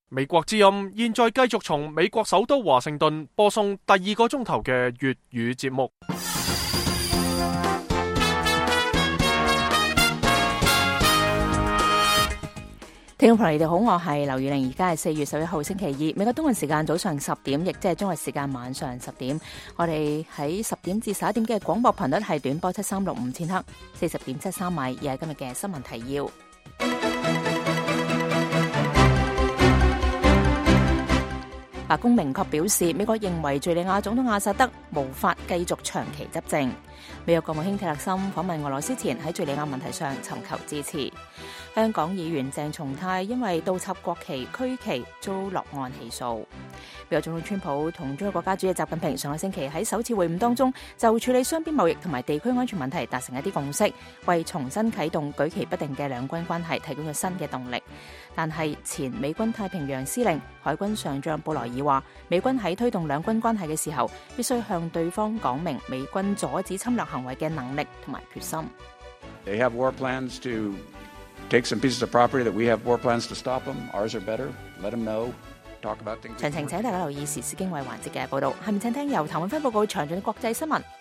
美國之音現在繼續從美國首都華盛頓播送第2個鐘頭嘅粵語節目。 聽眾朋友，你哋好，我係劉宇玲，而家係4月11號星期2，美國東岸時間早上10點，亦即係中國時間晚上10點。我哋喺10點至11點嘅廣播頻率係短波7365千赫，40.73米，而係今日嘅新聞提要。白宮明確表示，美國認為敘利亞總統阿薩德無法繼續長期執政。美國國務卿蒂勒森訪問俄羅斯前喺敘利亞問題上尋求支持。香港議員鄭松泰因為倒插國旗、區旗遭落案起訴。美國總統川普同中國國家主席習近平上個星期喺首次會晤當中就處理雙邊貿易同埋地區安全問題達成一啲共識，為重新啟動舉棋不定嘅兩軍關係提供咗新嘅動力。但係前美軍太平洋司令海軍上將布萊爾話，美軍喺推動兩軍關係嘅時候，必須向對方講明美軍阻止侵略行為嘅能力同埋決心。 They have war plans to take some pieces of property that we have war plans to stop them. Ours are better. Let them know. Talk about things. 詳情請大家留意時事經緯環節嘅報導。下面請聽由譚永輝報告詳盡嘅國際新聞。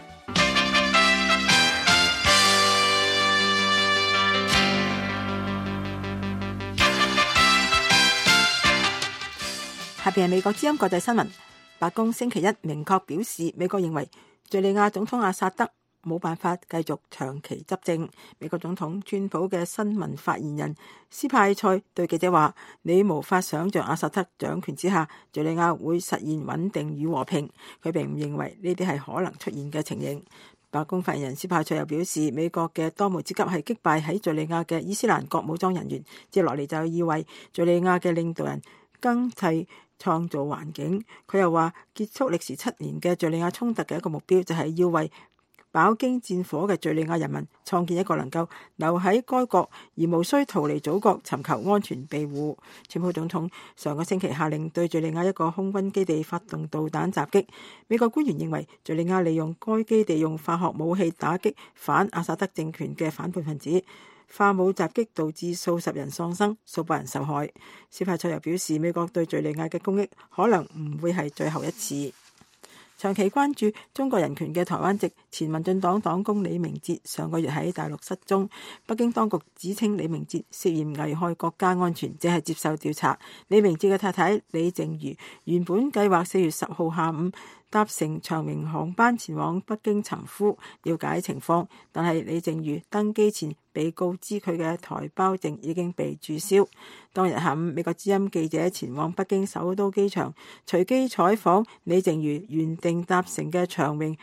下邊係美國之音國際新聞。白宮星期一明確表示，美國認為敘利亞總統阿薩德冇辦法繼續長期執政。美國總統川普嘅新聞發言人斯派塞對記者話：你無法想像阿薩德掌權之下，敘利亞會實現穩定與和平。佢並唔認為呢啲係可能出現嘅情形。白宮發言人斯派塞又表示，美國嘅當務之急係擊敗喺敘利亞嘅伊斯蘭國武裝人員，接落嚟就要為敘利亞嘅領導人更替創造環境。佢又話，結束歷時7年嘅敘利亞衝突嘅一個目標就係要為飽經戰火嘅敘利亞人民創建一個能夠留喺該國而無需逃離祖國尋求安全庇護。川普總統上個星期下令對敘利亞一個空軍基地發動導彈襲擊。美國官員認為敘利亞利用該基地用化學武器打擊反阿薩德政權嘅反叛分子。化武襲擊導致數十人喪生，數百人受害。斯派塞又表示，美國對敘利亞嘅攻擊可能唔會係最後一次。長期關注中國人權嘅台灣籍前民進黨黨工李明哲上個月喺大陸失蹤，北京當局指稱李明哲涉嫌危害國家安全，正係接受調查。李明哲嘅太太李靜茹原本計劃4月10號下午搭乘長榮航班前往北京尋夫了解情況，但係李靜茹登機前被告知佢嘅台胞證已經被註銷。當日下午，美國之音記者前往北京首都機場，隨機採訪李靜茹原定搭乘嘅長榮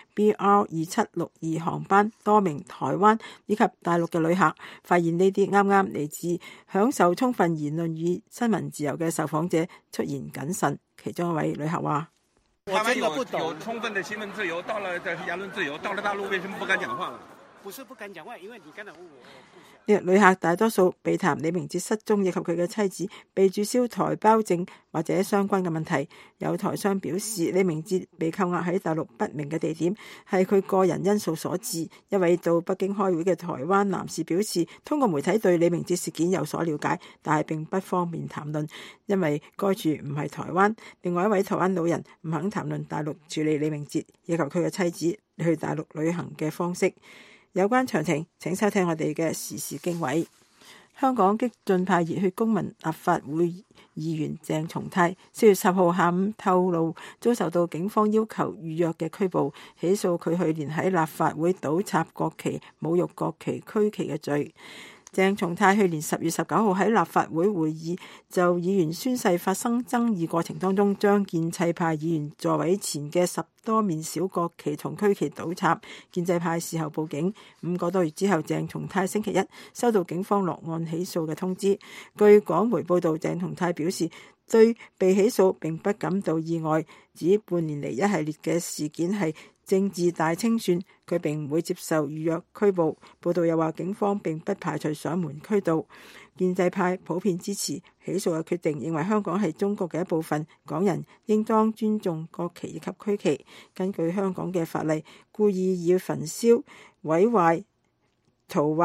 BR2762 航班多名台灣以及大陸嘅旅客，發現呢啲啱啱嚟自享受充分言論與新聞自由嘅受訪者出言謹慎。其中一位旅客話： 台灣有充分的新聞自由，到了言論自由，到了大陸為什麼不敢講話了？不是不敢講話，因為你剛才問我。 旅客大多數被談李明哲失蹤以及佢嘅妻子被註銷台胞證或者相關嘅問題。有台商表示，李明哲被扣押喺大陸不明嘅地點係佢個人因素所致。一位到北京開會嘅台灣男士表示，通過媒體對李明哲事件有所了解，但係並不方便談論，因為該處唔係台灣。另外一位台灣老人唔肯談論大陸處理李明哲以及佢嘅妻子去大陸旅行嘅方式。有關詳情請收聽我哋嘅時事經緯。香港激進派熱血公民立法會議員鄭松泰4月10號下午透露，遭受到警方要求預約嘅拘捕，起訴佢去年喺立法會倒插國旗、侮辱國旗、區旗嘅罪。鄭松泰去年10月19號喺立法會會議就議員宣誓發生爭議過程當中，將建制派議員座位前嘅10多面小國旗同區旗倒插，建制派事後報警。5個多月之後，鄭松泰星期一收到警方落案起訴嘅通知。據港媒報道，鄭松泰表示對被起訴並不感到意外，指半年嚟一系列嘅事件係政治大清算，佢並唔會接受預約拘捕。報道又話，警方並不排除上門驅渡。建制派普遍支持起訴嘅決定，認為香港係中國嘅一部分，港人應當尊重國旗以及區旗。根據香港嘅法例，故意以焚燒、毀壞、塗劃、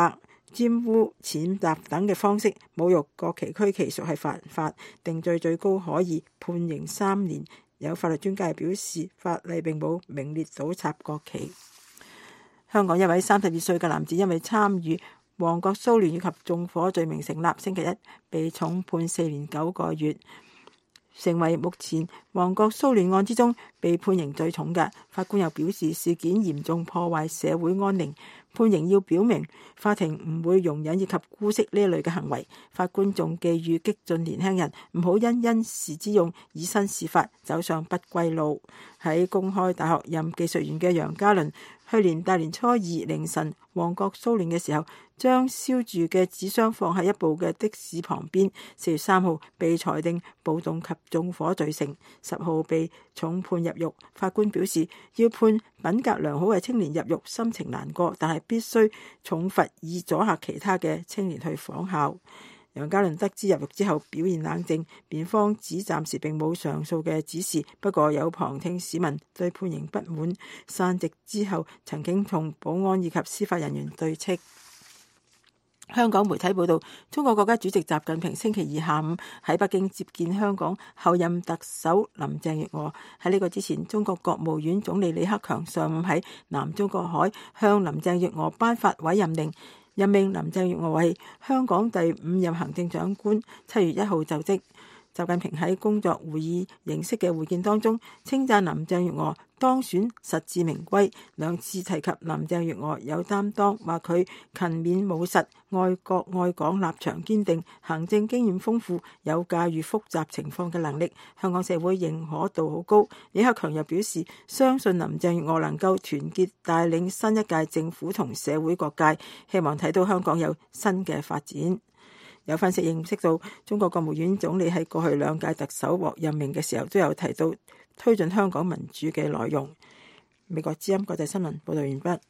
沾污、踐踏等嘅方式侮辱國旗區旗屬係犯法，定罪最高可以判刑3年。有法律專家表示，法例並冇明列倒插國旗。香港一位32歲嘅男子因為參與旺角騷亂以及縱火罪名成立，星期一被重判4年9個月，成為目前旺角騷亂案之中被判刑最重嘅。法官又表示，事件嚴重破壞社會安寧，判刑要表明法庭唔會容忍以及姑息呢一類嘅行為。法官仲寄語激進年輕人唔好因時之用以身試法，走上不歸路。喺公開大學任技術員嘅楊家麟，去年大年初二凌晨旺角騷亂嘅時候，將燒住嘅紙箱放喺一部嘅的士旁邊。4月3號被裁定暴動及縱火罪成，10號被重判入獄。法官表示，要判品格良好嘅青年入獄，心情難過，但係必須重罰以阻嚇其他嘅青年去仿效。楊家麟得知入獄之後表現冷靜，辯方指暫時並冇上訴嘅指示，不過有旁聽市民對判刑不滿，散席之後曾經同保安以及司法人員對斥。香港媒體報道，中國國家主席習近平星期二下午喺北京接見香港候任特首林鄭月娥。喺呢個之前，中國國務院總理李克強上午喺南中國海向林鄭月娥頒發委任令，任命林鄭月娥為香港第5任行政長官，7月1號就職。習近平喺工作會議形式嘅會見當中，稱讚林鄭月娥當選實至名歸，兩次提及林鄭月娥有擔當，話佢勤勉務實、愛國愛港、立場堅定、行政經驗豐富，有駕馭複雜情況嘅能力，香港社會認可度好高。李克強又表示，相信林鄭月娥能夠團結帶領新一屆政府同社會各界，希望睇到香港有新嘅發展。有分析認識到，中國國務院總理喺過去2屆特首獲任命嘅時候，都有提到推進香港民主嘅內容。美國之音國際新聞報道完畢。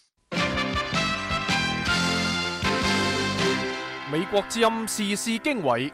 美國之音時事經緯，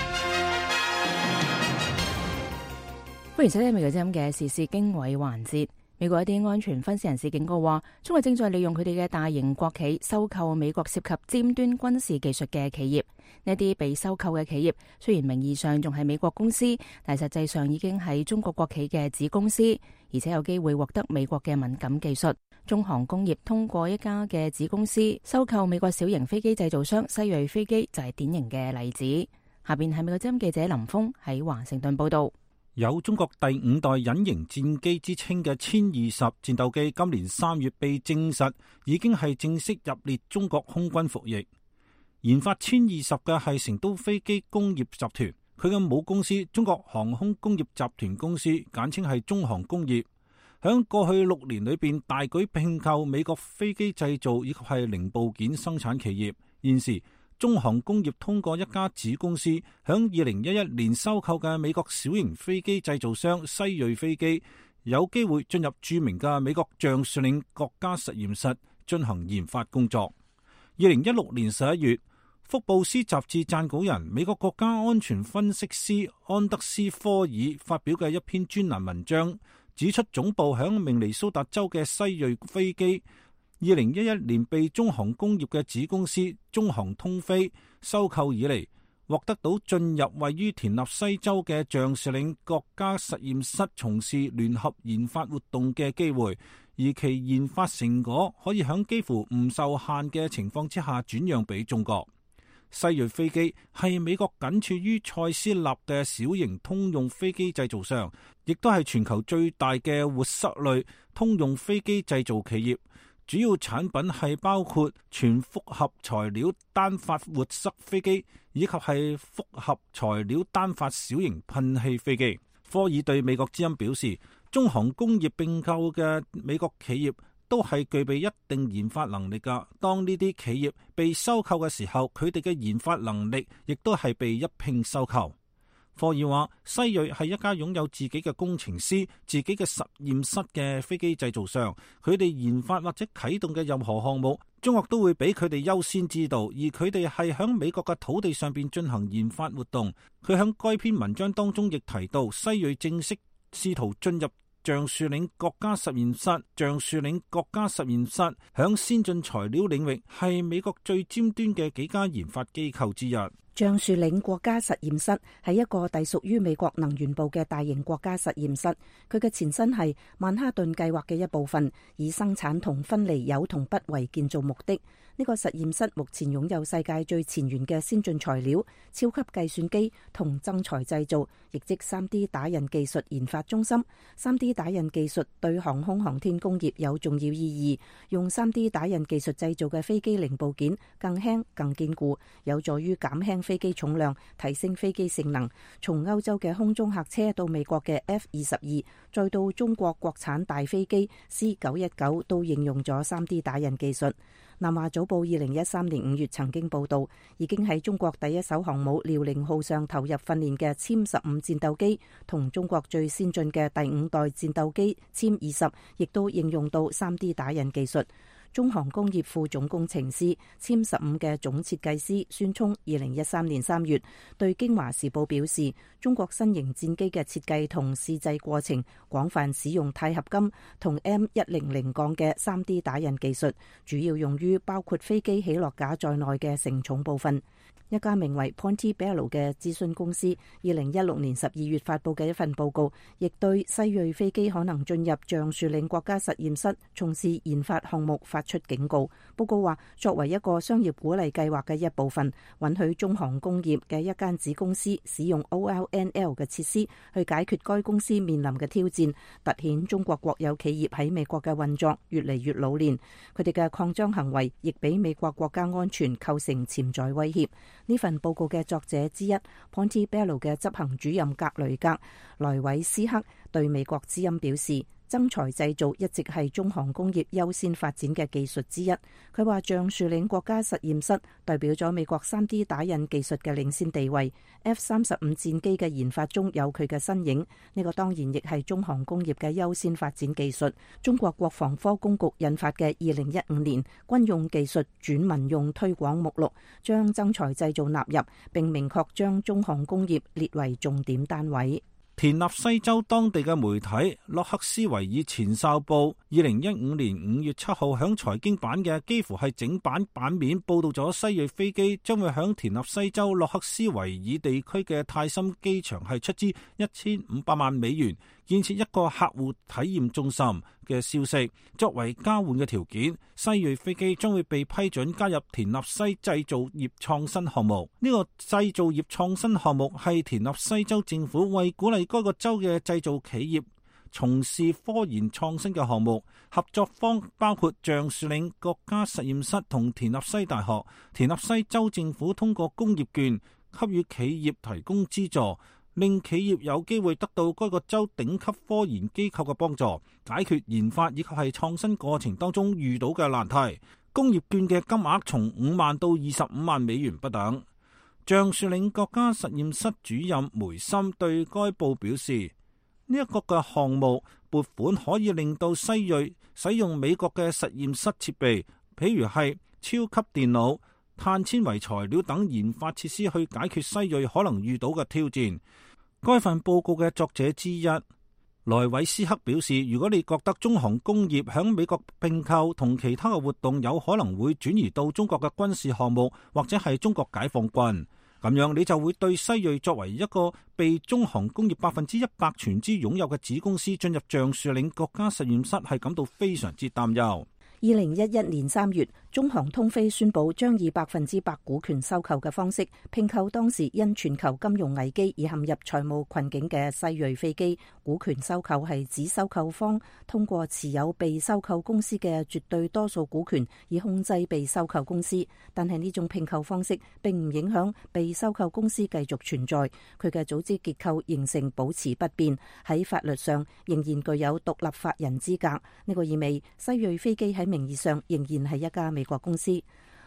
歡迎收聽美國之音嘅時事經緯環節。美國一啲安全分析人士警告話，中國正在利用佢哋嘅大型國企收購美國涉及尖端軍事技術嘅企業。呢啲被收購嘅企業雖然名義上仲係美國公司，但實際上已經係中國國企嘅子公司，而且有機會獲得美國嘅敏感技術。中航工業通過一家嘅子公司收購美國小型飛機製造商西瑞飛機，就係典型嘅例子。下邊係美國之音記者林峰喺華盛頓報道。 有中國第5代隱形戰機之稱嘅殲20戰鬥機，今年3月被證實已經係正式入列中國空軍服役。研發殲20嘅係成都飛機工業集團，佢嘅母公司中國航空工業集團公司，簡稱係中航工業，響過去6年裏邊大舉併購美國飛機製造以及係零部件生產企業。現時中航工業通過一家子公司，響2011年收購嘅美國小型飛機製造商西瑞飛機，有機會進入著名嘅美國橡樹嶺國家實驗室進行研發工作。2016年11月，福布斯雜誌撰稿人、美國國家安全分析師安德斯科爾發表嘅一篇專欄文章，指出總部響明尼蘇達州嘅西瑞飛機2011年被中航工業嘅子公司中航通飛收購以嚟，獲得到進入位於田納西州嘅橡樹嶺國家實驗室從事聯合研發活動嘅機會，而其研發成果可以響幾乎唔受限嘅情況之下轉讓俾中國。西瑞飛機係美國僅次於塞斯納嘅小型通用飛機製造商，亦都係全球最大嘅活塞類通用飛機製造企業。主要產品係包括全複合材料單發活塞飛機，以及係複合材料單發小型噴氣飛機。科爾對美國之音表示，中航工業併購嘅美國企業都係具備一定研發能力㗎。當呢啲企業被收購嘅時候，佢哋嘅研發能力亦都係被一併收購。科爾話，西瑞係一家擁有自己嘅工程師、自己嘅實驗室嘅飛機製造商，佢哋研發或者啟動嘅任何項目，中國都會俾佢哋優先知道，而佢哋係響美國嘅土地上邊進行研發活動。佢響該篇文章當中亦提到，西瑞正式試圖進入橡樹嶺國家實驗室。橡樹嶺國家實驗室響先進材料領域係美國最尖端嘅幾家研發機構之一。 橡樹嶺國家實驗室係一個隸屬於美國能源部嘅大型國家實驗室，佢嘅前身係曼哈頓計劃嘅一部分，以生產同分離鈾同鈈為建造目的。呢個實驗室目前擁有世界最前沿嘅先進材料、超級計算機同增材製造，亦即 3D 打印技術研發中心。3D 打印技術對航空航天工業有重要意義，用 3D 打印技術製造嘅飛機零部件更輕更堅固，有助於減輕飛機重量，提升飛機性能。從歐洲嘅空中客車到美國嘅 F-22，再到中國國產大飛機 C919，都應用咗 3D 打印技術。南華早報2013年5月曾經報道，已經喺中國第一艘航母遼寧號上投入訓練嘅殲15戰鬥機，同中國最先進嘅第5代戰鬥機殲20，亦都應用到 3D 打印技術。中航工業副總工程師、殲15嘅總設計師孫聰2013年3月對京華時報表示，中國新型戰機嘅設計同試製過程廣泛使用鈦合金同 M100 鋼嘅 3D 打印技術，主要用於包括飛機起落架在內嘅承重部分。一家名為 Pontebello 嘅諮詢公司2016年12月發佈嘅一份報告，亦對西銳飛機可能進入橡樹嶺國家實驗室從事研發項目發出警告。報告話，作為一個商業鼓勵計劃嘅一部分，允許中航工業嘅一間子公司使用 OLNL 嘅設施去解決該公司面臨嘅挑戰，凸顯中國國有企業喺美國嘅運作越嚟越老練，佢哋嘅擴張行為亦俾美國國家安全構成潛在威脅。呢份報告嘅作者之一 Pontebello 嘅執行主任格雷格萊維斯克對美國之音表示，增材製造一直係中航工業優先發展嘅技術之一。佢話橡樹嶺國家實驗室代表咗美國 3D 打印技術嘅領先地位， F-35 戰機嘅研發中有佢嘅身影。呢個當然亦係中航工業嘅優先發展技術。中國國防科工局印發嘅2015年軍用技術轉民用推廣目錄，將增材製造納入，並明確將中航工業列為重點單位。 田納西州當地嘅媒體洛克斯維爾前哨報2015年5月7號響財經版嘅幾乎係整版版面報道咗西銳飛機將會響田納西州洛克斯維爾地區嘅泰森機場係出資1500萬美元建設一個客戶體驗中心嘅消息。作為交換嘅條件，西銳飛機將會被批准加入田納西製造業創新項目。呢個製造業創新項目係田納西州政府為鼓勵該個州嘅製造企業從事科研創新嘅項目，合作方包括橡樹嶺國家實驗室同田納西大學。田納西州政府通過工業券給予企業提供資助，令企業有機會得到該個州頂級科研機構嘅幫助，解決研發以及係創新過程當中遇到嘅難題。工業券嘅金額從5萬到25萬美元不等。橡樹嶺國家實驗室主任梅森對該報表示，呢一個嘅項目撥款可以令到西銳使用美國嘅實驗室設備，譬如係超級電腦、碳纖維材料等研發設施，去解決西銳可能遇到嘅挑戰。該份報告嘅作者之一萊維斯克表示，如果你覺得中航工業響美國併購同其他嘅活動有可能會轉移到中國嘅軍事項目或者係中國解放軍，咁樣你就會對西銳作為一個被中航工業100%全資擁有嘅子公司進入橡樹嶺國家實驗室係感到非常之擔憂。 2011年3月，中航通飛宣布將以100%股權收購嘅方式併購當時因全球金融危機而陷入財務困境嘅西銳飛機。股權收購係指收購方通過持有被收購公司嘅絕對多數股權以控制被收購公司，但係呢種併購方式並唔影響被收購公司繼續存在，佢嘅組織結構形成保持不變，喺法律上仍然具有獨立法人資格。呢個意味西銳飛機喺名義上仍然係一家美國公司。萊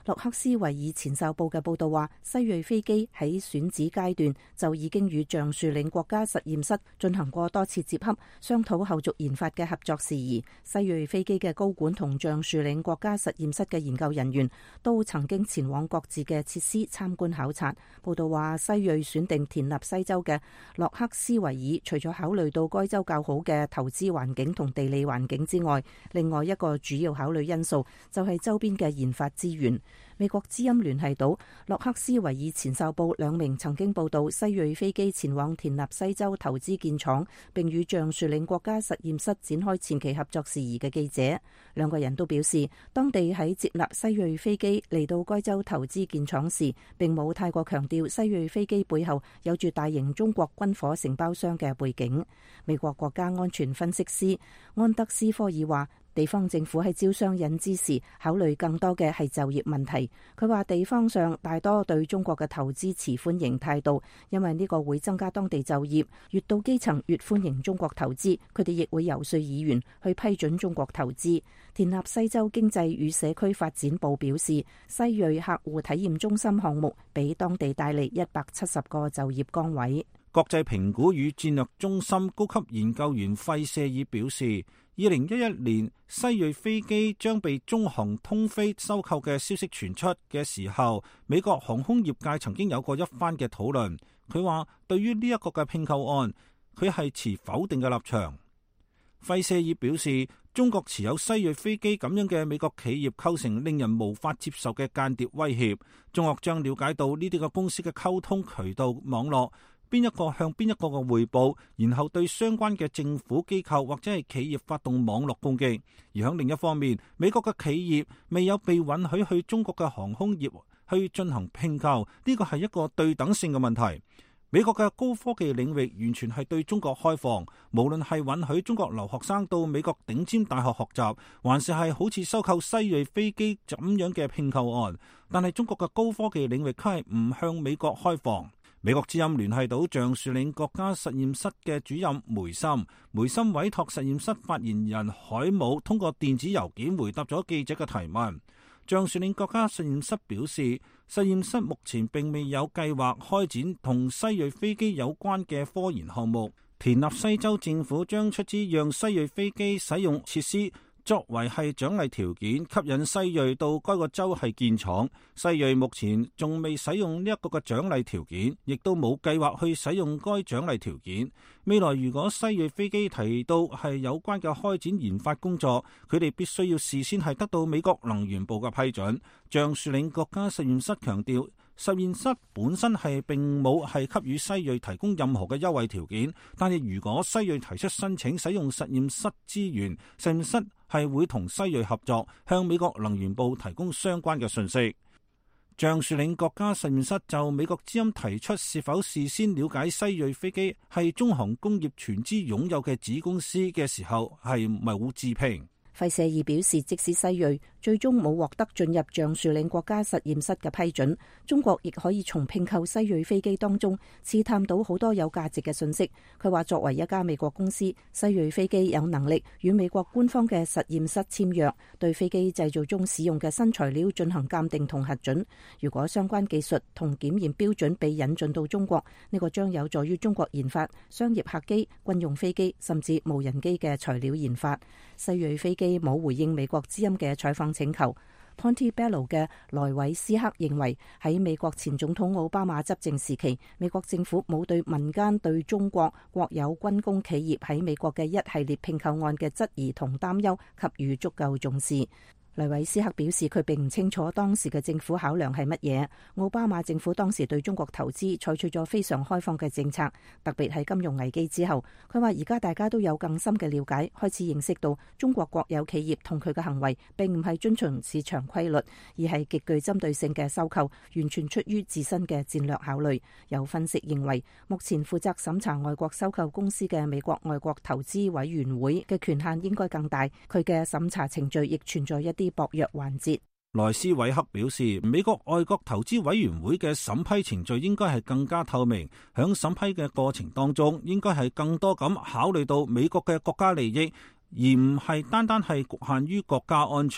洛克斯維爾前哨報嘅報道話，西裔飛機喺選址階段就已經與橡樹嶺國家實驗室進行過多次接洽，商討後續研發嘅合作事宜。西裔飛機嘅高管同橡樹嶺國家實驗室嘅研究人員都曾經前往各自嘅設施參觀考察。報道話，西裔選定田納西州嘅洛克斯維爾，除咗考慮到該州較好嘅投資環境同地理環境之外，另外一個主要考慮因素就係周邊嘅研發資源。美國之音聯繫到洛克斯維爾前哨報兩名曾經報道西裔飛機前往田納西州投資建廠，並與橡樹嶺國家實驗室展開前期合作事宜嘅記者，兩個人都表示，當地喺接納西裔飛機嚟到該州投資建廠時，並冇太過強調西裔飛機背後有住大型中國軍火承包商嘅背景。美國國家安全分析師安德斯科爾話，地方政府喺招商引資時考慮更多嘅係就業問題。佢話地方上大多對中國嘅投資持歡迎態度，因為呢個會增加當地就業，越到基層越歡迎中國投資。佢哋亦會游說議員去批准中國投資。田納西州經濟與社區發展部表示，西裔客戶體驗中心項目俾當地帶嚟170個就業崗位。 國際評估與戰略中心高級研究員費舍爾表示，2011年西裔飛機將被中航通飛收購嘅消息傳出嘅時候，美國航空業界曾經有過一番嘅討論。佢話對於呢一個嘅併購案，佢係持否定嘅立場。費舍爾表示，中國持有西裔飛機咁樣嘅美國企業構成令人無法接受嘅間諜威脅。中國將了解到呢啲嘅公司嘅溝通渠道網絡，邊一個向邊一個嘅匯報，然後對相關嘅政府機構或者係企業發動網絡攻擊。而喺另一方面，美國嘅企業未有被允許去中國嘅航空業去進行併購，呢個係一個對等性嘅問題。美國嘅高科技領域完全係對中國開放，無論係允許中國留學生到美國頂尖大學學習，還是係好似收購西裔飛機咁樣嘅併購案。但係中國嘅高科技領域佢係唔向美國開放。美國之音聯繫到橡樹嶺國家實驗室嘅主任梅森委託實驗室發言人海姆通過電子郵件回答咗記者嘅提問。橡樹嶺國家實驗室表示，實驗室目前並未有計劃開展同西裔飛機有關嘅科研項目。田納西州政府將出資讓西裔飛機使用設施，作為係獎勵條件，吸引西裔到該個州係建廠。西裔目前仲未使用呢一個嘅獎勵條件，亦都冇計劃去使用該獎勵條件。未來如果西裔飛機提到係有關嘅開展研發工作，佢哋必須要事先係得到美國能源部嘅批准。橡樹嶺國家實驗室強調，實驗室本身係並冇係給予西裔提供任何嘅優惠條件，但係如果西裔提出申請使用實驗室資源，實驗室係會同西裔合作，向美國能源部提供相關嘅信息。橡樹嶺國家實驗室就美國之音提出是否事先了解西裔飛機係中航工業全資擁有嘅子公司嘅時候，係冇置評。 費舍爾表示，即使西裔最終冇獲得進入橡樹嶺國家實驗室嘅批准，中國亦可以從併購西裔飛機當中刺探到好多有價值嘅信息。佢話作為一家美國公司，西裔飛機有能力與美國官方嘅實驗室簽約，對飛機製造中使用嘅新材料進行鑑定同核准。如果相關技術同檢驗標準被引進到中國，呢個將有助於中國研發商業客機、軍用飛機甚至無人機嘅材料研發。西裔飛機冇回應美國之音嘅採訪請求。Pontebello 嘅萊維斯克認為，喺美國前總統奧巴馬執政時期，美國政府冇對民間對中國國有軍工企業喺美國嘅一系列併購案嘅質疑同擔憂給予足夠重視。萊維斯克表示，佢並唔清楚當時嘅政府考量係乜嘢。奧巴馬政府當時對中國投資採取咗非常開放嘅政策，特別係金融危機之後。佢話而家大家都有更深嘅了解，開始認識到中國國有企業同佢嘅行為並唔係遵循市場規律，而係極具針對性嘅收購，完全出於自身嘅戰略考慮。有分析認為，目前負責審查外國收購公司嘅美國外國投資委員會嘅權限應該更大，佢嘅審查程序亦存在一啲薄弱環節。 萊斯韋克表示，美國外國投資委員會嘅審批程序應該係更加透明，響審批嘅過程當中，應該係更多咁考慮到美國嘅國家利益，而唔係單單係局限於國家安全。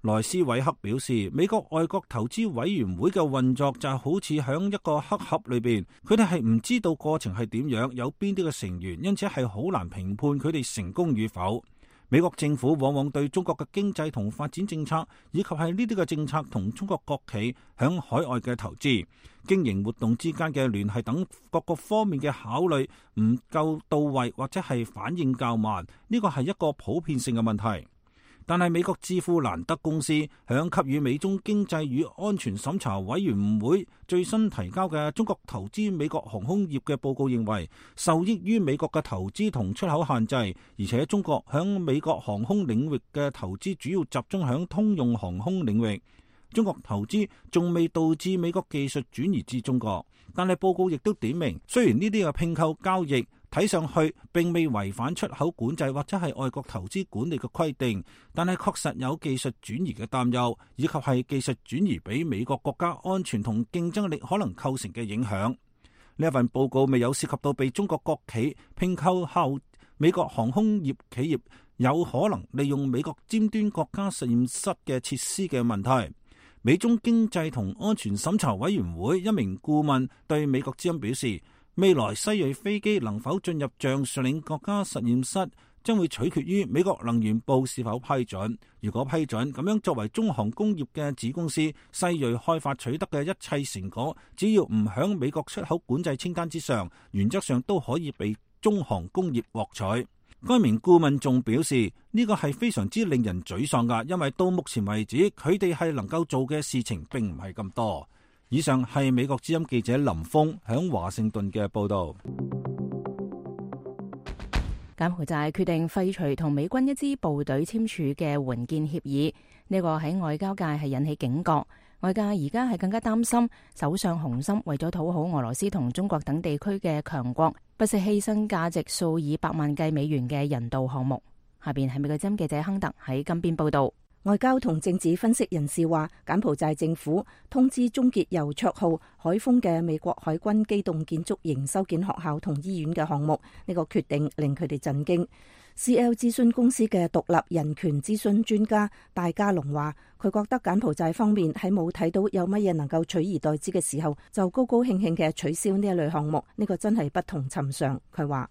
萊斯韋克表示，美國外國投資委員會嘅運作就好似響一個黑盒裏邊，佢哋係唔知道過程係點樣，有邊啲嘅成員，因此係好難評判佢哋成功與否。美國政府往往對中國嘅經濟同發展政策，以及係呢啲嘅政策同中國國企響海外嘅投資、經營活動之間嘅聯繫等各個方面嘅考慮唔夠到位，或者係反應較慢，呢個係一個普遍性嘅問題。但係美國智庫蘭德公司響給予美中經濟與安全審查委員會最新提交嘅中國投資美國航空業嘅報告認為，受益於美國嘅投資同出口限制，而且中國響美國航空領域嘅投資主要集中響通用航空領域，中國投資仲未導致美國技術轉移至中國。但係報告亦都點明，雖然呢啲嘅併購交易睇上去並未違反出口管制或者係外國投資管理嘅規定，但係確實有技術轉移嘅擔憂，以及係技術轉移俾美國國家安全同競爭力可能構成嘅影響。呢一份報告未有涉及到被中國國企併購後，美國航空業企業有可能利用美國尖端國家實驗室嘅設施嘅問題。美中經濟同安全審查委員會一名顧問對美國之音表示，未來西銳飛機能否進入橡樹嶺國家實驗室，將會取決於美國能源部是否批准。如果批准，咁樣作為中航工業嘅子公司，西銳開發取得嘅一切成果，只要唔響美國出口管制清單之上，原則上都可以被中航工業獲取。該名顧問仲表示，呢個係非常之令人沮喪㗎，因為到目前為止，佢哋係能夠做嘅事情並唔係咁多。以上係美國之音記者林峰響華盛頓嘅報道。 柬埔寨決定廢除同美軍一支部隊簽署嘅援建協議，呢個喺外交界係引起警覺。外界而家係更加擔心首相洪森為咗討好俄羅斯同中國等地區嘅強國，不惜犧牲價值數以百萬計美元嘅人道項目。下邊係美國之音記者亨特喺金邊報道。 外交同政治分析人士話，柬埔寨政府通知終結由綽號海豐嘅美國海軍機動建築營修建學校同醫院嘅項目，呢個決定令佢哋震驚。CL 諮詢公司嘅獨立人權諮詢專家戴家龍話，佢覺得柬埔寨方面喺冇睇到有乜嘢能夠取而代之嘅時候，就高高興興嘅取消呢一類項目，呢個真係不同尋常。佢話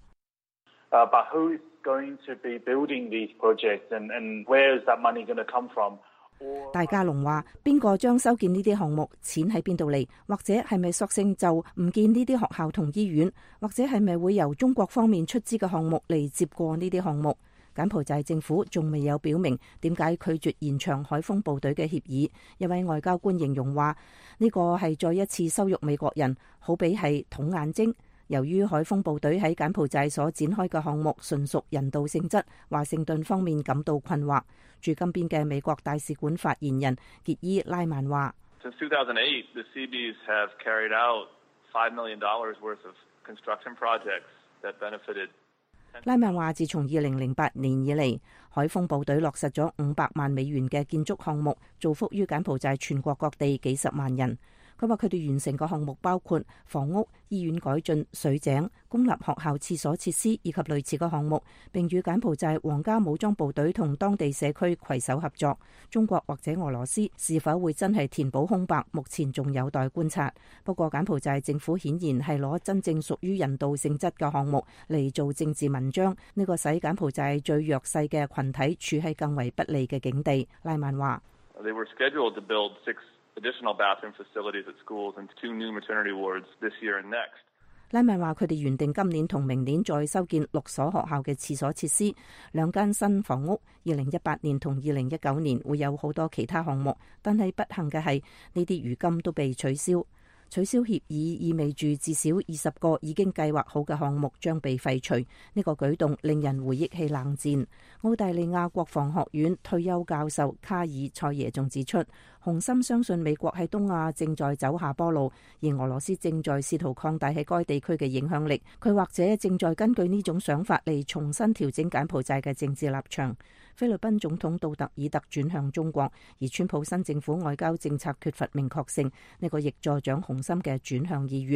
But who is going to be building these projects and where is that money going to come from? 戴家龍話，邊個將修建呢啲項目，錢喺邊度嚟？或者係咪索性就唔建呢啲學校同醫院？或者係咪會由中國方面出資嘅項目嚟接過呢啲項目？柬埔寨政府仲未有表明點解拒絕延長海豐部隊嘅協議。一位外交官形容話，呢個係再一次羞辱美國人，好比係捅眼睛。由於海豐部隊喺柬埔寨所展開嘅項目純屬人道性質，華盛頓方面感到困惑。駐金邊嘅美國大使館發言人傑伊拉曼話 ：Since 2008, the CBs have carried out $5 million worth of construction projects that benefited。 拉曼話：自從2008年以嚟，海豐部隊落實咗500萬美元嘅建築項目，造福於柬埔寨全國各地幾十萬人。佢話佢哋完成嘅項目包括房屋、醫院改進、水井、公立學校廁所設施以及類似嘅項目，並與柬埔寨皇家武裝部隊同當地社區攜手合作。中國或者俄羅斯是否會真係填補空白，目前仲有待觀察。不過柬埔寨政府顯然係攞真正屬於人道性質嘅項目嚟做政治文章，呢個使柬埔寨最弱勢嘅群體處喺更為不利嘅境地。拉曼話 ：They were scheduled to build 6 additional bathroom facilities at schools and 2 new maternity wards this year and next。 拉曼話佢哋原定今年同明年再修建6所學校嘅廁所設施，2間新房屋。2018年同2019年會有好多其他項目，但係不幸嘅係呢啲如今都被取消。取消協議意味住至少20個已經計劃好嘅項目將被廢除。呢個舉動令人回憶起冷戰。澳大利亞國防學院退休教授卡爾塞耶仲指出，洪森相信美國喺東亞正在走下坡路，而俄羅斯正在試圖擴大喺該地區嘅影響力。佢或者正在根據呢種想法嚟重新調整柬埔寨嘅政治立場。菲律賓總統杜特爾特轉向中國，而川普新政府外交政策缺乏明確性，呢個亦助長洪森嘅轉向意願。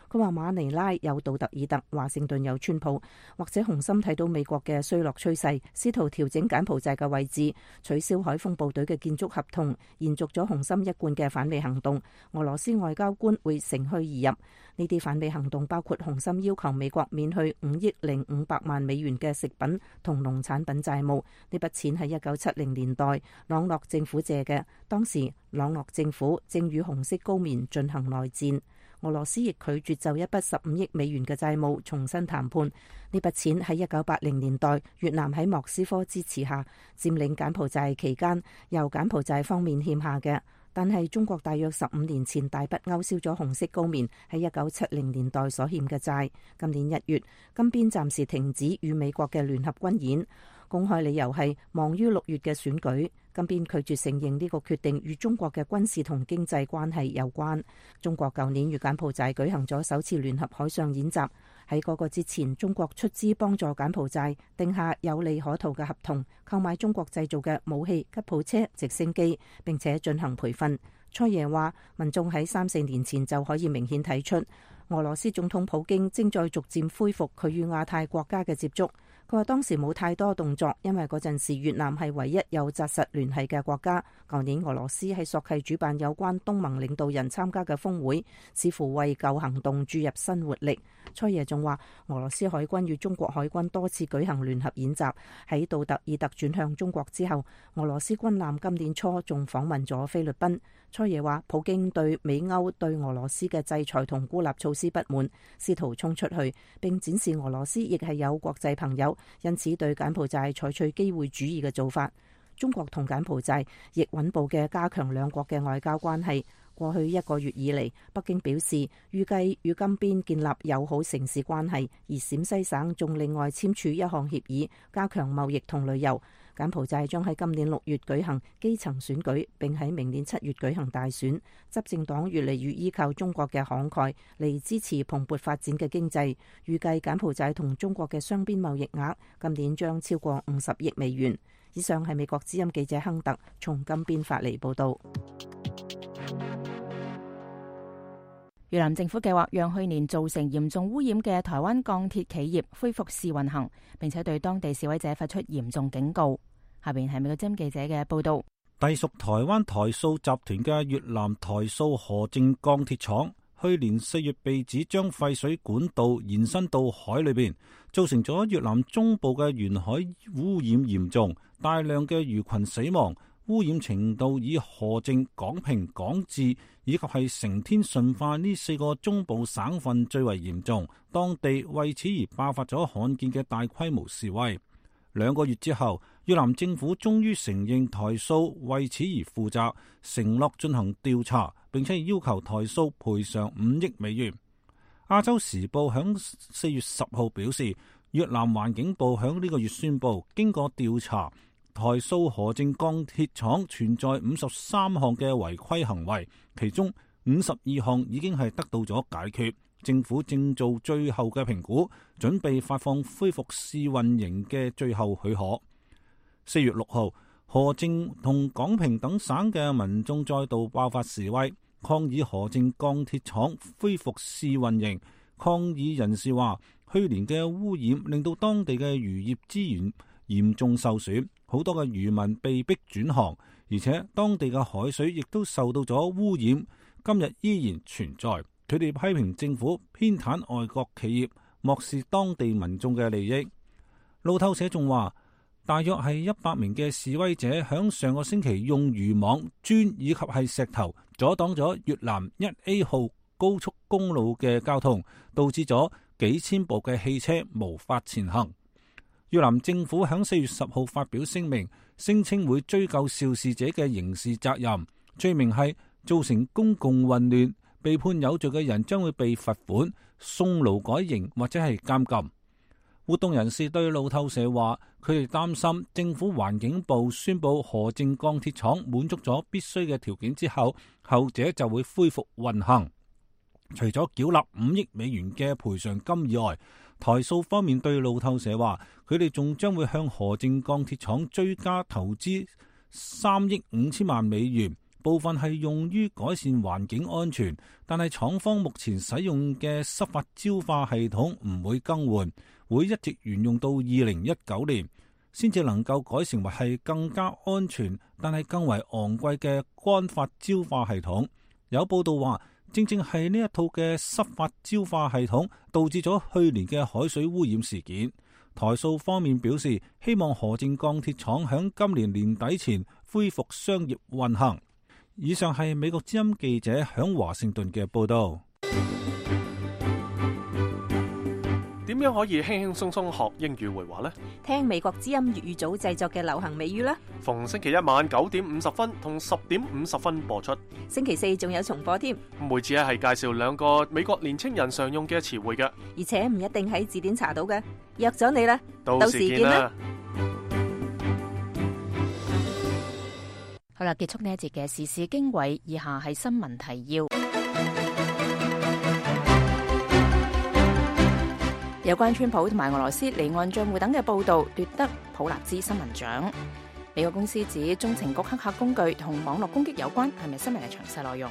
佢話馬尼拉有杜特爾特，華盛頓有川普，或者洪森睇到美國嘅衰落趨勢，試圖調整柬埔寨嘅位置，取消海鋒部隊嘅建築合同，延續咗洪森一貫嘅反美行動。俄羅斯外交官會乘虛而入。呢啲反美行動包括洪森要求美國免去5億500萬美元嘅食品同農產品債務。呢筆錢係1970年代朗諾政府借嘅，當時朗諾政府正與紅色高棉進行內戰。俄羅斯亦拒絕就一筆15億美元嘅債務重新談判。呢筆錢喺1980年代越南喺莫斯科支持下佔領柬埔寨期間由柬埔寨方面欠下嘅。但係中國大約15年前大筆勾銷咗紅色高棉喺1970年代所欠嘅債。今年1月，金邊暫時停止與美國嘅聯合軍演，公開理由係忙於6月嘅選舉。金邊拒絕承認呢個決定與中國嘅軍事同經濟關係有關。中國舊年與柬埔寨舉行咗首次聯合海上演習。喺嗰個之前，中國出資幫助柬埔寨定下有利可圖嘅合同，購買中國製造嘅武器、吉普車、直升機，並且進行培訓。蔡爺話，民眾喺3-4年前就可以明顯睇出，俄羅斯總統普京正在逐漸恢復佢與亞太國家嘅接觸。佢話當時冇太多動作，因為嗰陣時越南係唯一有紮實聯繫嘅國家。舊年俄羅斯喺索契主辦有關東盟領導人參加嘅峰會，似乎為舊行動注入新活力。蔡爺仲話，俄羅斯海軍與中國海軍多次舉行聯合演習。喺杜特爾特轉向中國之後，俄羅斯軍艦今年初仲訪問咗菲律賓。蔡爺話，普京對美歐對俄羅斯嘅制裁同孤立措施不滿，試圖衝出去，並展示俄羅斯亦係有國際朋友，因此對柬埔寨採取機會主義嘅做法。中國同柬埔寨亦穩步嘅加強兩國嘅外交關係。過去1個月以嚟，北京表示預計與金邊建立友好城市關係，而陝西省仲另外簽署一項協議，加強貿易同旅遊。柬埔寨將喺今年6月舉行基層選舉，並喺明年7月舉行大選。執政黨越嚟越依靠中國嘅慷慨嚟支持蓬勃發展嘅經濟。預計柬埔寨同中國嘅雙邊貿易額今年將超過50億美元。以上係美國之音記者亨特從金邊發嚟報道。 越南政府計劃讓去年造成嚴重污染嘅台灣鋼鐵企業恢復試運行，並且對當地示威者發出嚴重警告。下邊係美國之音記者嘅報道。 隸屬台灣台塑集團嘅越南台塑河正鋼鐵廠，去年4月被指將廢水管道延伸到海裏邊，造成咗越南中部嘅沿海污染嚴重，大量嘅魚群死亡。污染程度以河靜、廣平、廣治以及係成天順化呢4個中部省份最為嚴重，當地為此而爆發咗罕見嘅大規模示威。2個月之後，越南政府終於承認台塑為此而負責，承諾進行調查，並且要求台塑賠償5億美元。亞洲時報響4月10號表示，越南環境部響呢個月宣布，經過調查，台塑河正鋼鐵廠存在53項嘅違規行為，其中52項已經係得到咗解決。政府正做最後嘅評估，準備發放恢復試運營嘅最後許可。4月6號，河正同廣平等省嘅民眾再度爆發示威，抗議河正鋼鐵廠恢復試運營。抗議人士話，去年嘅污染令到當地嘅漁業資源嚴重受損，好多嘅漁民被迫轉行，而且當地嘅海水亦都受到咗污染，今日依然存在。佢哋批評政府偏袒外國企業，漠視當地民眾嘅利益。路透社仲話，大約係100名嘅示威者響上個星期用漁網、磚以及係石頭阻擋咗越南1A 號高速公路嘅交通，導致咗幾千部嘅汽車無法前行。越南政府響4月10號發表聲明，聲稱會追究肇事者嘅刑事責任，罪名係造成公共混亂。被判有罪嘅人將會被罰款、送勞改刑或者係監禁。活動人士對路透社話，佢哋擔心政府環境部宣布河正鋼鐵廠滿足咗必須嘅條件之後，後者就會恢復運行。除咗繳納5億美元嘅賠償金以外，台塑方面對路透社話，佢哋仲將會向河正鋼鐵廠追加投資3億5千萬美元， 部分係用於改善環境安全，但係廠方目前使用嘅濕發焦化系統唔會更換，會一直沿用到2019年，先至能夠改成為係更加安全，但係更為昂貴嘅乾發焦化系統。有報道話，正係呢一套嘅濕發焦化系統導致咗去年嘅海水污染事件。台塑方面表示，希望河正鋼鐵廠響今年年底前恢復商業運行。以上係美國之音記者響華盛頓嘅報道。 點樣可以輕輕鬆鬆學英語會話呢？ 聽美國之音粵語組製作嘅流行美語啦。 逢星期一晚9點50分同10點50分播出。 星期四仲有重播添。 每次係介紹2個美國年青人常用嘅詞彙嘅， 而且唔一定喺字典查到嘅。約咗你啦， 到時見啦。 好啦，結束呢一節嘅時事經緯，以下係新聞提要。有關川普同埋俄羅斯離岸賬戶等嘅報導奪得普立茲新聞獎。美國公司指中情局黑客工具同網絡攻擊有關，係咪新聞嘅詳細內容？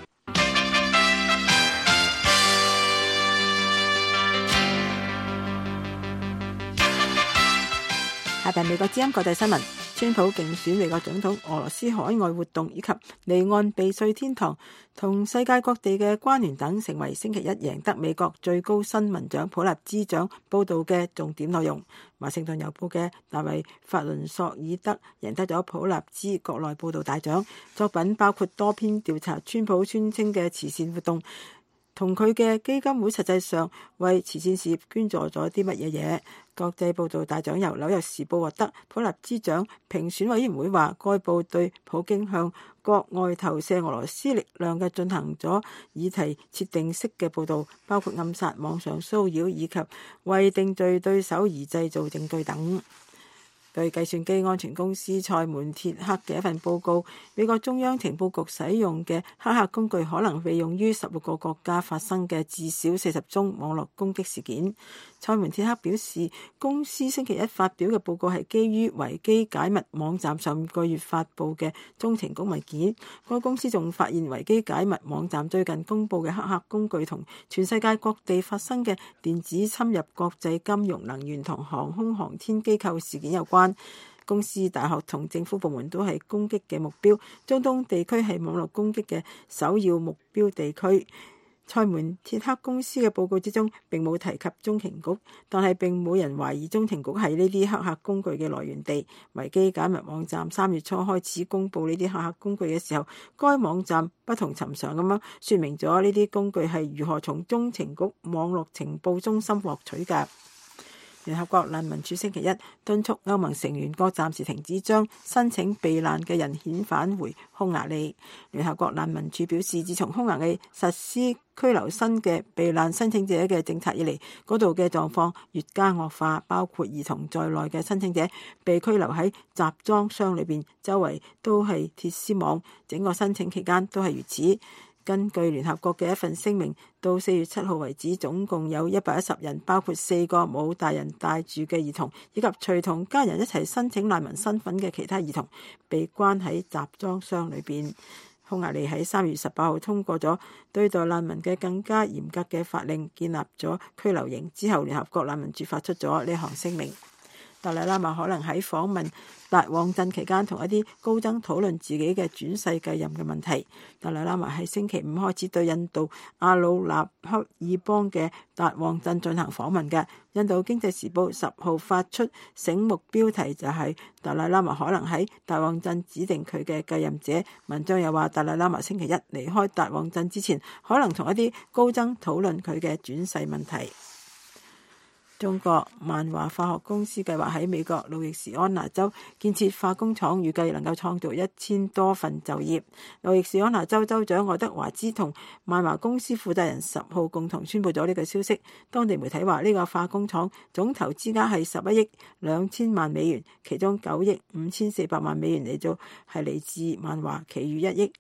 下邊美國之音國際新聞：川普競選美國總統，俄羅斯海外活動以及離岸避稅天堂同世界各地嘅關聯等，成為星期一贏得美國最高新聞獎普立茲獎報導嘅重點內容。華盛頓郵報嘅大衛·法倫索爾德贏得咗普立茲國內報導大獎，作品包括多篇調查川普宣稱嘅慈善活動，同佢嘅基金會實際上為慈善事業捐助咗啲乜嘢嘢。國際報導大獎由紐約時報獲得，普立茲獎評選委員會話，該報對普京向國外投射俄羅斯力量嘅進行咗議題設定式嘅報導，包括暗殺、網上騷擾以及為定罪對手而製造證據等。據計算機安全公司塞門鐵克嘅一份報告，美國中央情報局使用嘅黑客工具可能被用於16個國家發生嘅至少40宗網絡攻擊事件。塞門鐵克表示，公司星期一發表嘅報告係基於維基解密網站上個月發布嘅中情局文件。該公司仲發現維基解密網站最近公布嘅黑客工具同全世界各地發生嘅電子侵入國際金融、能源同航空航天機構事件有關。公司、大學同政府部門都係攻擊嘅目標，中東地區係網絡攻擊嘅首要目標地區。塞門鐵克公司嘅報告之中並冇提及中情局，但係並冇人懷疑中情局係呢啲黑客工具嘅來源地。維基解密網站3月初開始公布呢啲黑客工具嘅時候，該網站不同尋常咁樣說明咗呢啲工具係如何從中情局網絡情報中心獲取嘅。聯合國難民署星期一敦促歐盟成員國暫時停止將申請避難嘅人遣返回匈牙利。聯合國難民署表示，自從匈牙利實施拘留新嘅避難申請者嘅政策以嚟，嗰度嘅狀況越加惡化，包括兒童在內嘅申請者被拘留喺集裝箱裏邊，周圍都係鐵絲網，整個申請期間都係如此。根據聯合國嘅一份聲明，到4月7號為止，總共有110人，包括4個冇大人帶住嘅兒童，以及隨同家人一齊申請難民身份嘅其他兒童，被關喺集裝箱裏邊。匈牙利喺3月18號通過咗對待難民嘅更加嚴格嘅法令，建立咗拘留營之後，聯合國難民署發出咗呢項聲明。達賴喇嘛可能喺訪問達旺鎮期間同一啲高僧討論自己嘅轉世繼任嘅問題。達賴喇嘛喺星期五開始對印度阿魯納克爾邦嘅達旺鎮進行訪問嘅。印度經濟時報10號發出醒目標題，就係達賴喇嘛可能喺達旺鎮指定佢嘅繼任者。文章又話達賴喇嘛星期一離開達旺鎮之前，可能同一啲高僧討論佢嘅轉世問題。中國萬華化學公司計劃喺美國路易斯安那州建設化工廠，預計能夠創造1000多份就業。路易斯安那州州長愛德華茲同萬華公司負責人10號共同宣布咗呢個消息。當地媒體話，呢個化工廠總投資額係11億2000萬美元，其中9億5400萬美元係嚟自萬華，其餘1億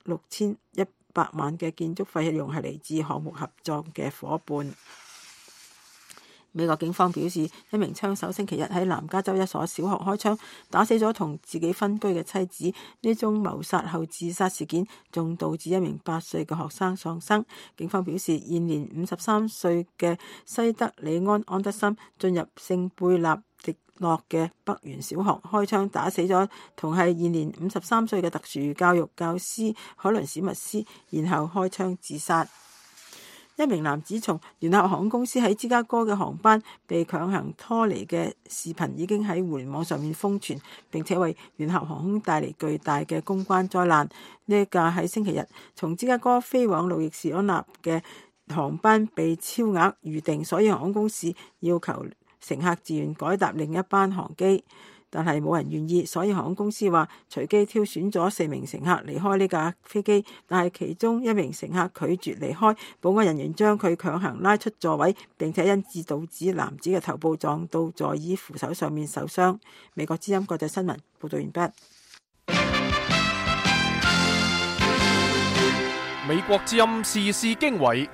6100萬嘅建築費用係嚟自項目合作嘅伙伴。 美國警方表示，一名槍手星期日喺南加州一所小學開槍，打死咗同自己分居嘅妻子。呢宗謀殺後自殺事件仲導致一名8歲嘅學生喪生。警方表示，現年53歲嘅西德里安·安德森進入聖貝納迪諾嘅北園小學，開槍打死咗同係現年53歲嘅特殊教育教師海倫史密斯，然後開槍自殺。一名男子從聯合航空公司喺芝加哥嘅航班被強行拖離嘅視頻已經喺互聯網上面瘋傳，並且為聯合航空帶嚟巨大嘅公關災難。呢一架喺星期日從芝加哥飛往路易士安那嘅航班被超額預訂，所以航空公司要求乘客自願改搭另一班航機，但係冇人願意，所以航空公司話隨機挑選咗4名乘客離開呢架飛機，但係其中一名乘客拒絕離開，保安人員將佢強行拉出座位，並且因此導致男子嘅頭部撞到座椅扶手上面受傷。美國之音國際新聞報道完畢。 美國之音時事經緯，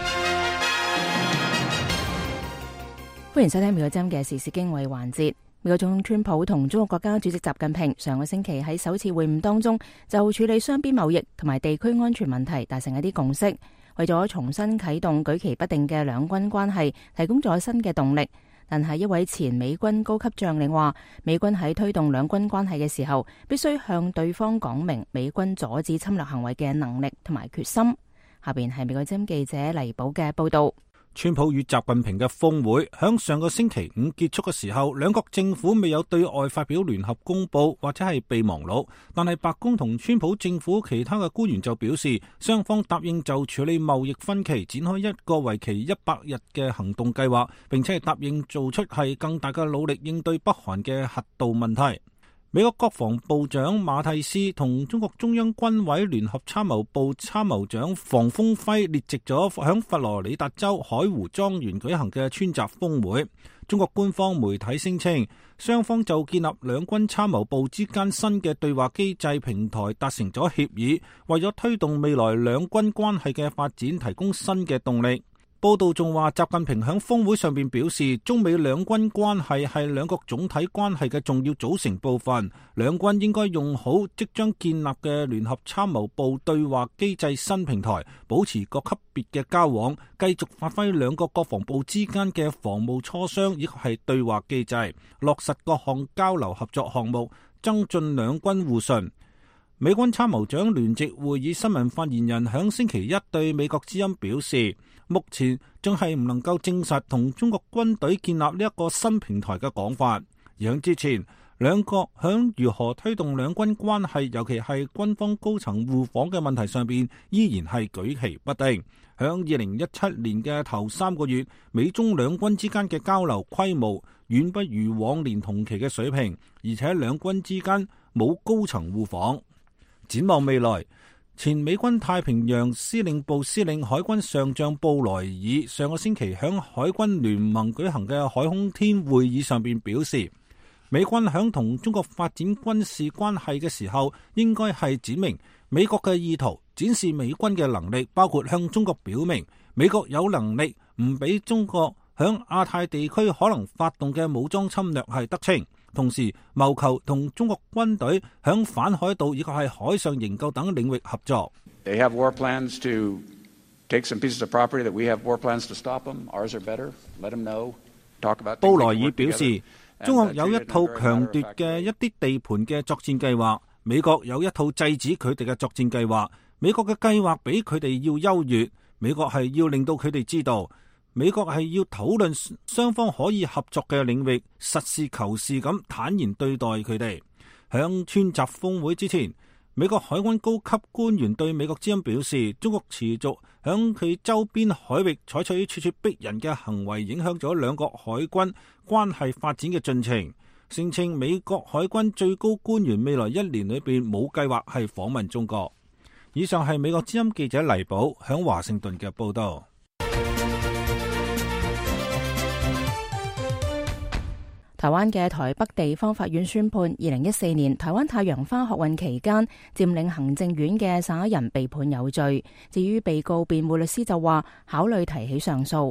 歡迎收聽美國之音嘅時事經緯環節。美國總統川普同中國國家主席習近平上個星期喺首次會晤當中，就處理雙邊貿易同埋地區安全問題達成一啲共識，為咗重新啟動舉棋不定嘅兩軍關係提供咗新嘅動力。但係一位前美軍高級將領話，美軍喺推動兩軍關係嘅時候，必須向對方講明美軍阻止侵略行為嘅能力同埋決心。下邊係美國之音記者黎寶嘅報道。 川普與習近平嘅峰會響上個星期五結束嘅時候，兩國政府未有對外發表聯合公報或者係備忘錄，但係白宮同川普政府其他嘅官員就表示，雙方答應就處理貿易分歧展開一個為期100日嘅行動計劃，並且係答應做出係更大嘅努力應對北韓嘅核導問題。美國國防部長馬蒂斯同中國中央軍委聯合參謀部參謀長房峰輝列席咗響佛羅里達州海湖莊園舉行嘅川習峰會。中國官方媒體聲稱，雙方就建立兩軍參謀部之間新嘅對話機制平台達成咗協議，為咗推動未來兩軍關係嘅發展提供新嘅動力。報道仲話，習近平響峰會上邊表示，中美兩軍關係係兩國總體關係嘅重要組成部分，兩軍應該用好即將建立嘅聯合參謀部對話機制新平台，保持各級別嘅交往，繼續發揮兩國國防部之間嘅防務磋商以及係對話機制，落實各項交流合作項目，增進兩軍互信。美軍參謀長聯席會議新聞發言人響星期一對美國之音表示，目前仲係唔能夠證實同中國軍隊建立呢一個新平台嘅講法。而響之前，兩國響如何推動兩軍關係，尤其係軍方高層互訪嘅問題上邊，依然係舉棋不定。響2017年嘅頭3個月，美中兩軍之間嘅交流規模遠不如往年同期嘅水平，而且兩軍之間冇高層互訪。展望未來，前美軍太平洋司令部司令海軍上將布萊爾上個星期響海軍聯盟舉行嘅海空天會議上邊表示，美軍響同中國發展軍事關係嘅時候，應該係展明美國嘅意圖，展示美軍嘅能力，包括向中國表明美國有能力唔俾中國響亞太地區可能發動嘅武裝侵略係得逞。同時謀求同中國軍隊響反海盜以及係海上營救等領域合作。 They have war plans to take some pieces of property that we have war plans to stop them. Ours are better. Let them know. Talk about. 布萊爾表示，中國有一套強奪嘅一啲地盤嘅作戰計劃，美國有一套制止佢哋嘅作戰計劃。美國嘅計劃比佢哋要優越，美國係要令到佢哋知道。美國係要討論雙方可以合作嘅領域，實事求是咁坦然對待佢哋。響川習峰會之前，美國海軍高級官員對美國之音表示，中國持續響佢周邊海域採取咄咄逼人嘅行為，影響咗兩國海軍關係發展嘅進程。聲稱美國海軍最高官員未來1年裏邊冇計劃係訪問中國。以上係美國之音記者黎寶響華盛頓嘅報道。 台灣嘅台北地方法院宣判，2014年台灣太陽花學運期間佔領行政院嘅11人被判有罪。至於被告辯護律師就話考慮提起上訴。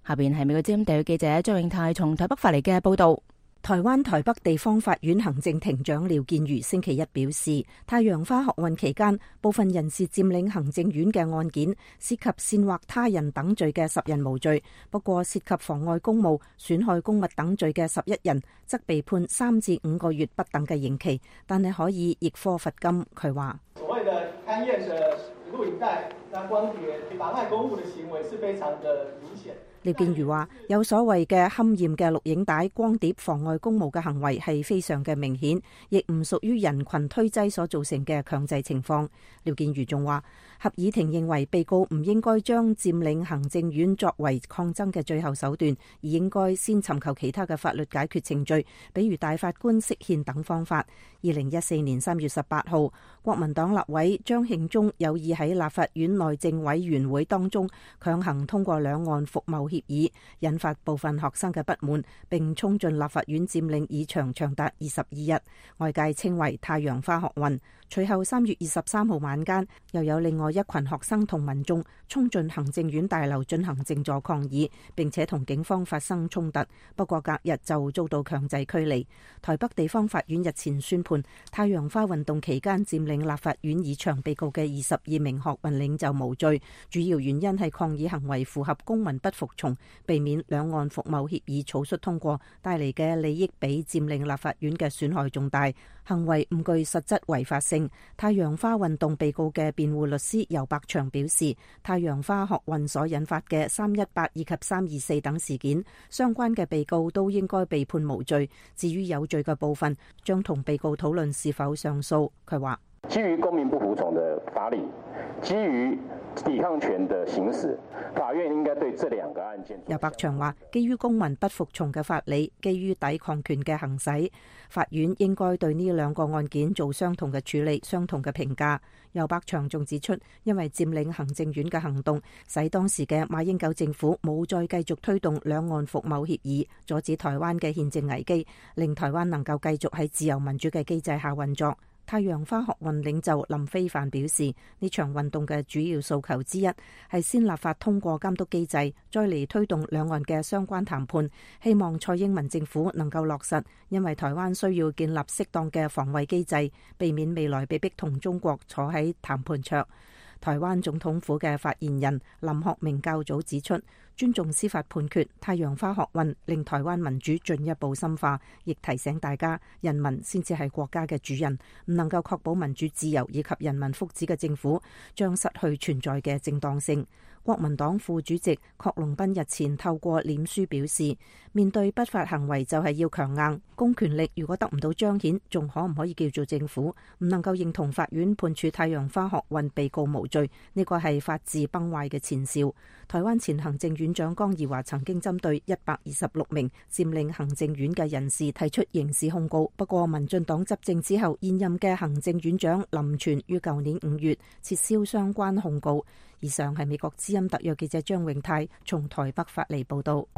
下邊係美國之音地記者張永泰從台北發嚟嘅報道。 台灣台北地方法院行政庭長廖建瑜星期一表示，太陽花學運期間部分人士佔領行政院嘅案件涉及煽惑他人等罪嘅10人無罪，不過涉及妨礙公務、損害公物等罪嘅11人則被判3至5個月不等嘅刑期，但係可以易科罰金。佢話： 所謂的勘驗的錄影帶、光碟、妨礙公務的行為是非常的明顯。 廖建瑜話：有所謂嘅勘驗嘅錄影帶、光碟妨礙公務嘅行為係非常嘅明顯，亦唔屬於人群推擠所造成嘅強制情況。廖建瑜仲話：合議庭認為被告唔應該將佔領行政院作為抗爭嘅最後手段，而應該先尋求其他嘅法律解決程序，比如大法官釋憲等方法。2014年3月18號，國民黨立委張慶忠有意喺立法院內政委員會當中強行通過兩岸服貿協議，引發部分學生嘅不滿，並衝進立法院佔領議場長達22日，外界稱為太陽花學運。隨後3月23號晚間，又有另外一群學生同民眾衝進行政院大樓進行靜坐抗議，並且同警方發生衝突，不過隔日就遭到強制驅離。台北地方法院日前宣判，太陽花運動期間佔領立法院議場被告嘅22名學運領袖無罪，主要原因係抗議行為符合公民不服從，避免兩岸服貿協議草率通過帶嚟嘅利益比佔領立法院嘅損害重大，行為唔具實質違法性。太陽花運動被告嘅辯護律師游伯祥表示，太陽花學運所引發嘅318以及324等事件，相關嘅被告都應該被判無罪。至於有罪嘅部分，將同被告討論是否上訴。佢話： 基於公民不服從的法理，基於抵抗權的行使，法院應該對這兩個案件。 游伯祥話：基於公民不服從嘅法理，基於抵抗權嘅行使，法院應該對呢兩個案件做相同嘅處理、相同嘅評價。游伯祥仲指出，因為佔領行政院嘅行動，使當時嘅馬英九政府冇再繼續推動兩岸服貿協議，阻止台灣嘅憲政危機，令台灣能夠繼續喺自由民主嘅機制下運作。太陽花學運領袖林飛帆表示，呢場運動嘅主要訴求之一係先立法通過監督機制，再嚟推動兩岸嘅相關談判，希望蔡英文政府能夠落實，因為台灣需要建立適當嘅防衛機制，避免未來被逼同中國坐喺談判桌。台灣總統府嘅發言人林學明較早指出，尊重司法判決，太陽花學運令台灣民主進一步深化，亦提醒大家，人民先至係國家嘅主人，唔能夠確保民主自由以及人民福祉嘅政府將失去存在嘅正當性。國民黨副主席郝龍斌日前透過臉書表示，面對不法行為就係要強硬，公權力如果得唔到彰顯，仲可唔可以叫做政府？唔能夠認同法院判處太陽花學運被告無罪，呢個係法治崩壞嘅前兆。台灣前行政院長江宜樺曾經針對126名佔領行政院嘅人士提出刑事控告，不過民進黨執政之後，現任嘅行政院長林全於舊年5月撤銷相關控告。以上係美國之音特約記者張永泰從台北發嚟報道。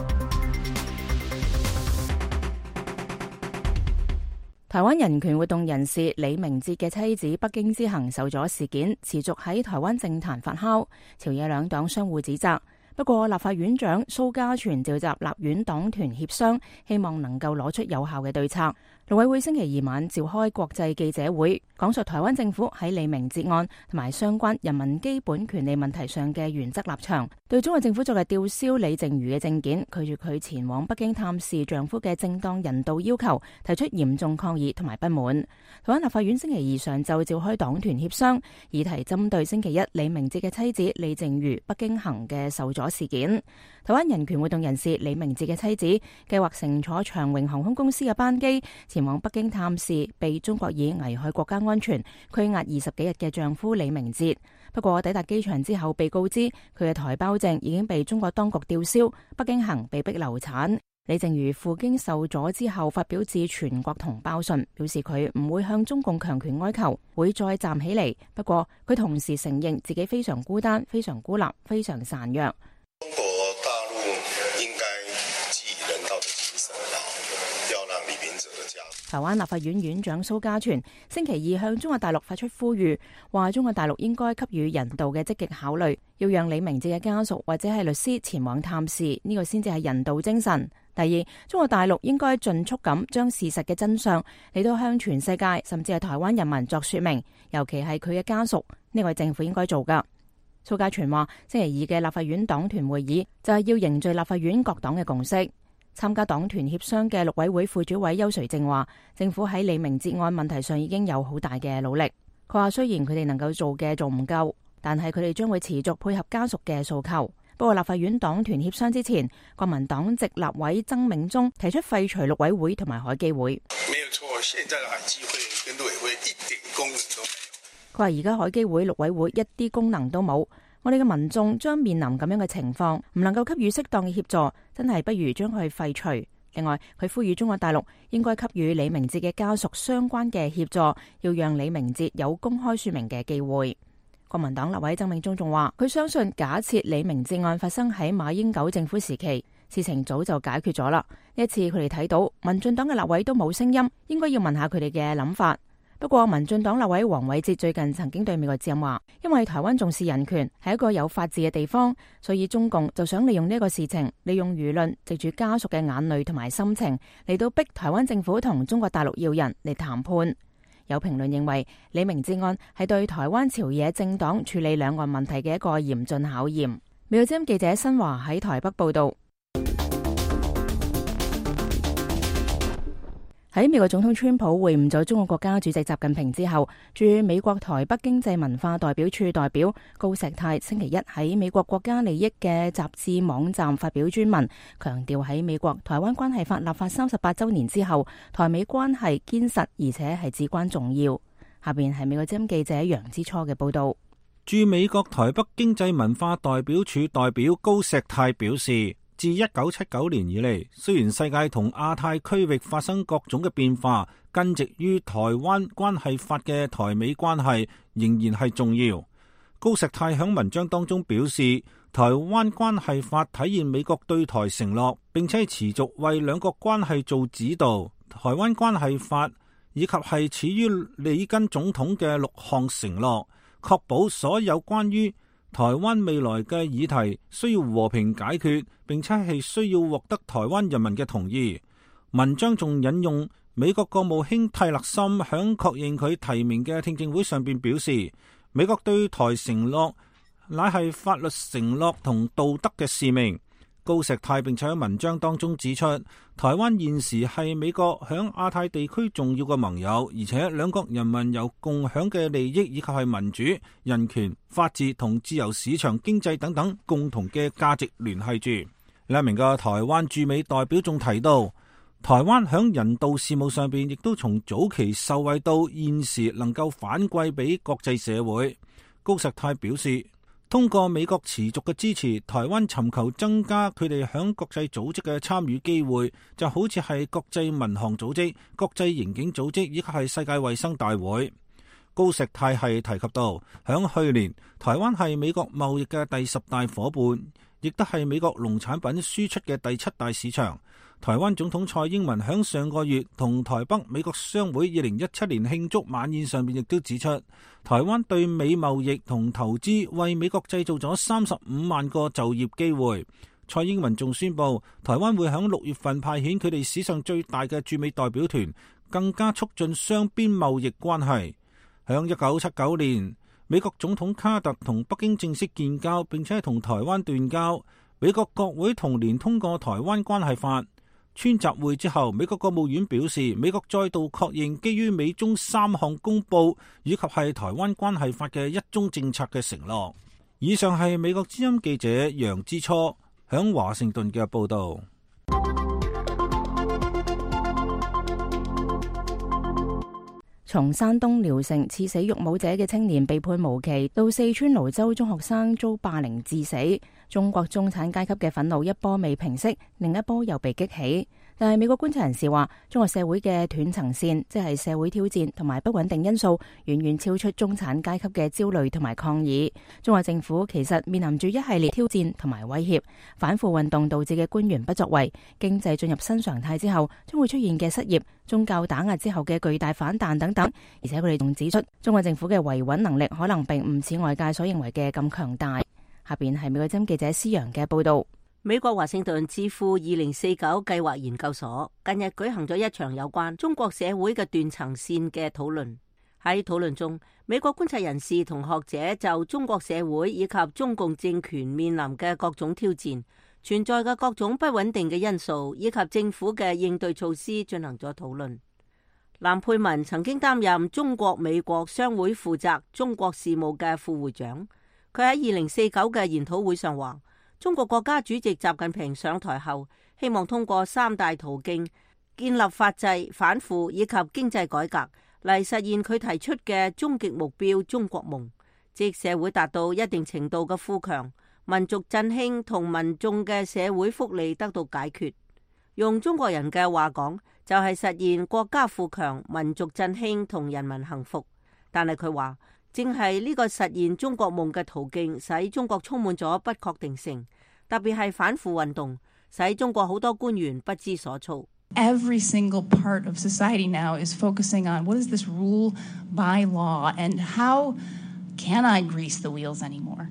台灣人權活動人士李明哲嘅妻子北京之行受阻事件持續喺台灣政壇發酵，朝野兩黨相互指責。不過立法院長蘇嘉全召集立院黨團協商，希望能夠攞出有效嘅對策。陸委會星期二晚召開國際記者會，講述台灣政府喺李明哲案同埋相關人民基本權利問題上嘅原則立場，對中國政府昨日吊銷李淨瑜嘅證件，拒絕佢前往北京探視丈夫嘅正當人道要求，提出嚴重抗議同埋不滿。台灣立法院星期二上晝召開黨團協商，議題針對星期一李明哲嘅妻子李淨瑜北京行嘅受阻事件。台灣人權活動人士李明哲嘅妻子計劃乘坐長榮航空公司嘅班機前往北京探視被中國以危害國家安全拘押20幾日嘅丈夫李明哲。不過抵達機場之後被告知佢嘅台胞證已經被中國當局吊銷，北京行被逼流產。李淨瑜赴京受阻之後發表致全國同胞信，表示佢唔會向中共強權哀求，會再站起嚟。不過佢同時承認自己非常孤單、非常孤立、非常孱弱。 中國大陸應該基於人道的精神，要讓李明哲的家台灣立法院院長蘇嘉全星期二向中國大陸發出呼籲，話中國大陸應該給予人道嘅積極考慮，要讓李明哲嘅家屬或者係律師前往探視，呢個先至係人道精神。第二，中國大陸應該盡速咁將事實嘅真相嚟到向全世界，甚至係台灣人民作說明，尤其係佢嘅家屬，呢個係政府應該做噶。蘇嘉全話，星期二嘅立法院黨團會議就係要凝聚立法院各黨嘅共識。參加黨團協商嘅陸委會副主委邱垂正話，政府喺李明哲案問題上已經有好大嘅努力。佢話雖然佢哋能夠做嘅仲唔夠，但係佢哋將會持續配合家屬嘅訴求。不過立法院黨團協商之前，國民黨籍立委曾銘宗提出廢除陸委會同埋海基會。 沒有錯，現在的海基會跟陸委會一點功能都沒有。 佢話而家海基會、陸委會一啲功能都冇。我哋嘅民眾將面臨咁樣嘅情況，唔能夠給予適當嘅協助，真係不如將佢廢除。另外，佢呼籲中國大陸應該給予李明哲嘅家屬相關嘅協助，要讓李明哲有公開說明嘅機會。國民黨立委曾銘宗仲話，佢相信假設李明哲案發生喺馬英九政府時期，事情早就解決咗啦。呢一次佢哋睇到民進黨嘅立委都冇聲音，應該要問下佢哋嘅諗法。不過，民進黨立委黃偉哲最近曾經對美國之音話，因為台灣重視人權，係一個有法治嘅地方，所以中共就想利用呢個事情，利用輿論，藉住家屬嘅眼淚同埋心情嚟到逼台灣政府同中國大陸要人嚟談判。有評論認為，李明哲案係對台灣朝野政黨處理兩岸問題嘅一個嚴峻考驗。美國之音記者新華喺台北報道。喺美國總統川普會晤咗中國國家主席習近平之後，駐美國台北經濟文化代表處代表高石泰星期一喺美國國家利益嘅雜誌網站發表專文，強調喺美國台灣關係法立法38週年之後，台美關係堅實而且係至關重要。下邊係美國之音記者楊之初嘅報道。 駐美國台北經濟文化代表處代表高石泰表示，自1979年以嚟，雖然世界同亞太區域發生各種嘅變化，根植於台灣關係法嘅台美關係仍然係重要。高石泰喺文章當中表示，台灣關係法體現美國對台承諾，並且持續為兩國關係做指導。台灣關係法以及係始於里根總統嘅6項承諾，確保所有關於台灣未來嘅議題需要和平解決，並且係需要獲得台灣人民嘅同意。文章仲引用美國國務卿泰勒森響確認佢提名嘅聽證會上邊表示，美國對台承諾乃係法律承諾同道德嘅使命。高石泰並且喺文章當中指出，台灣現時係美國響亞太地區重要嘅盟友，而且兩國人民有共享嘅利益，以及係民主、人權、法治同自由市場經濟等等共同嘅價值聯繫住。另一名嘅台灣駐美代表仲提到，台灣響人道事務上邊亦都從早期受惠到現時能夠反饋俾國際社會。高石泰表示，通過美國持續嘅支持，台灣尋求增加佢哋響國際組織嘅參與機會，就好似係國際民航組織、國際刑警組織以及係世界衛生大會。高石泰係提及到，響去年台灣係美國貿易嘅第10大伙伴，亦都係美國農產品輸出嘅第7大市場。台灣總統蔡英文響上個月同台北美國商會2017年慶祝晚宴上面亦都指出，台灣對美貿易同投資為美國製造咗35萬個就業機會。蔡英文仲宣布，台灣會響6月份派遣佢哋史上最大嘅駐美代表團，更加促進雙邊貿易關係。響1979年，美國總統卡特同北京正式建交，並且同台灣斷交。美國國會同年通過台灣關係法。川習會之後，美國國務院表示，美國再度確認基於美中3項公報以及係台灣關係法嘅一中政策嘅承諾。以上係美國之音記者楊之初響華盛頓嘅報道。 從山東聊城刺死育母者嘅青年被判無期，到四川瀘州中學生遭霸凌致死，中國中產階級嘅憤怒一波未平息，另一波又被激起。 但係美國觀察人士話，中國社會嘅斷層線，即係社會挑戰同埋不穩定因素，遠遠超出中產階級嘅焦慮同埋抗議。中國政府其實面臨住一系列挑戰同埋威脅，反腐運動導致嘅官員不作為，經濟進入新常態之後將會出現嘅失業，宗教打壓之後嘅巨大反彈等等。而且佢哋仲指出，中國政府嘅維穩能力可能並唔似外界所認為嘅咁強大。下邊係美國之音記者施洋嘅報道。 美國華盛頓智庫2049計劃研究所近日舉行咗一場有關中國社會嘅斷層線嘅討論。喺討論中，美國觀察人士同學者就中國社會以及中共政權面臨嘅各種挑戰、存在嘅各種不穩定嘅因素以及政府嘅應對措施進行咗討論。藍佩文曾經擔任中國美國商會負責中國事務嘅副會長，佢喺2049嘅研討會上話，中國國家主席習近平上台後，希望通過3大途徑建立法制、反腐以及經濟改革，嚟實現佢提出嘅終極目標中國夢，即社會達到一定程度嘅富強、民族振興同民眾嘅社會福利得到解決。用中國人嘅話講，就係實現國家富強、民族振興同人民幸福。但係佢話，正係呢個實現中國夢嘅途徑，使中國充滿咗不確定性，特別係反腐運動，使中國好多官員不知所措。 Every single part of society now is focusing on what is this rule by law and how can I grease the wheels anymore?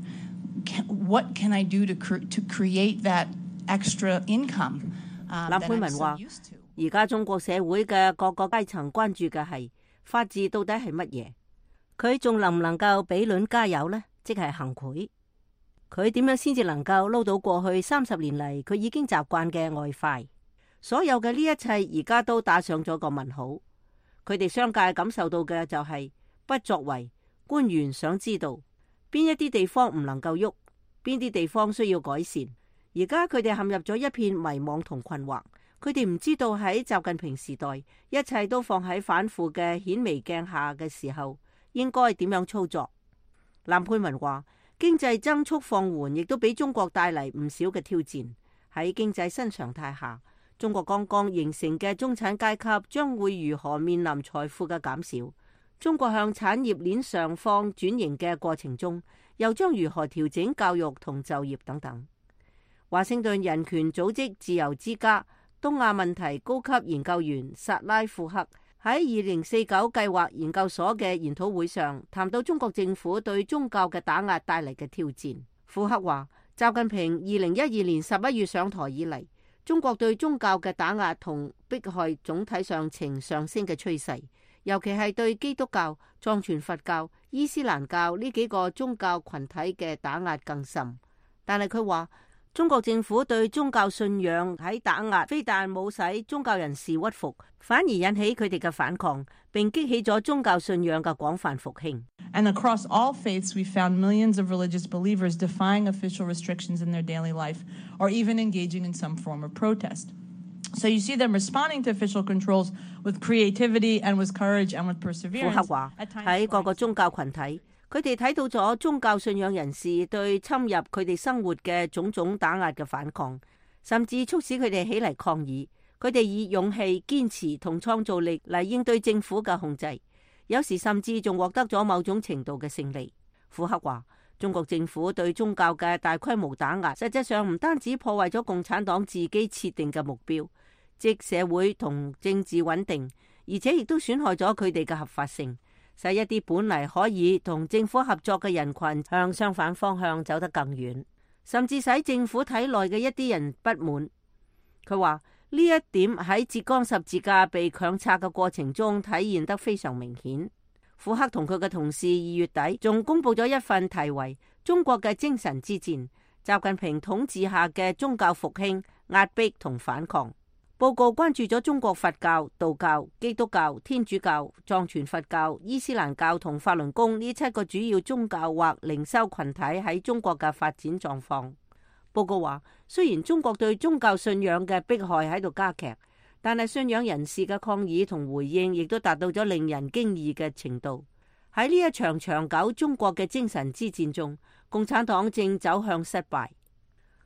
What can I do to create that extra income? 藍佩文話，而家中國社會嘅各個階層關注嘅係法治到底係乜嘢？佢仲能唔能夠比鄰加油呢？即係行賄。佢點樣先至能夠撈到過去30年嚟佢已經習慣嘅外快？所有嘅呢一切而家都打上咗個問號。佢哋商界感受到嘅就係不作為。官員想知道邊一啲地方唔能夠喐，邊啲地方需要改善。而家佢哋陷入咗一片迷惘同困惑。佢哋唔知道喺習近平時代，一切都放喺反腐嘅顯微鏡下嘅時候，應該點樣操作？藍佩文話，經濟增速放緩，亦都俾中國帶嚟唔少嘅挑戰。喺經濟新常態下，中國剛剛形成嘅中產階級將會如何面臨財富嘅減少？中國向產業鏈上方轉型嘅過程中，又將如何調整教育同就業等等？華盛頓人權組織自由之家東亞問題高級研究員薩拉庫克喺2049計劃研究所嘅研討會上談到中國政府對宗教嘅打壓帶嚟嘅挑戰。庫克話，習近平2012年11月上台以嚟，中國對宗教嘅打壓同迫害總體上呈上升嘅趨勢，尤其係對基督教、藏傳佛教、伊斯蘭教呢幾個宗教群體嘅打壓更甚。但係佢話，中國政府對宗教信仰喺打壓，非但冇使宗教人士屈服，反而引起佢哋嘅反抗，並激起咗宗教信仰嘅廣泛復興。 And across all faiths, we found millions of religious believers defying official restrictions in their daily life, or even engaging in some form of protest. So you see them responding to official controls with creativity and with courage and with perseverance. 庫克話，喺各個宗教群體，佢哋睇到咗宗教信仰人士對侵入佢哋生活嘅種種打壓嘅反抗，甚至促使佢哋起嚟抗議。佢哋以勇氣、堅持同創造力嚟應對政府嘅控制，有時甚至仲獲得咗某種程度嘅勝利。庫克話，中國政府對宗教嘅大規模打壓，實際上唔單止破壞咗共產黨自己設定嘅目標，即社會同政治穩定，而且亦都損害咗佢哋嘅合法性，使一啲本嚟可以同政府合作嘅人群向相反方向走得更遠，甚至使政府體內嘅一啲人不滿。佢話呢一點喺浙江十字架被強拆嘅過程中體現得非常明顯。庫克同佢嘅同事2月底仲公布咗一份題為《中國嘅精神之戰：習近平統治下嘅宗教復興、壓迫同反抗》。報告關注咗中國佛教、道教、基督教、天主教、藏傳佛教、伊斯蘭教同法輪功呢7個主要宗教或靈修群體喺中國嘅發展狀況。報告話，雖然中國對宗教信仰嘅迫害喺度加劇，但係信仰人士嘅抗議同回應亦都達到咗令人驚異嘅程度。喺呢一場長久中國嘅精神之戰中，共產黨正走向失敗。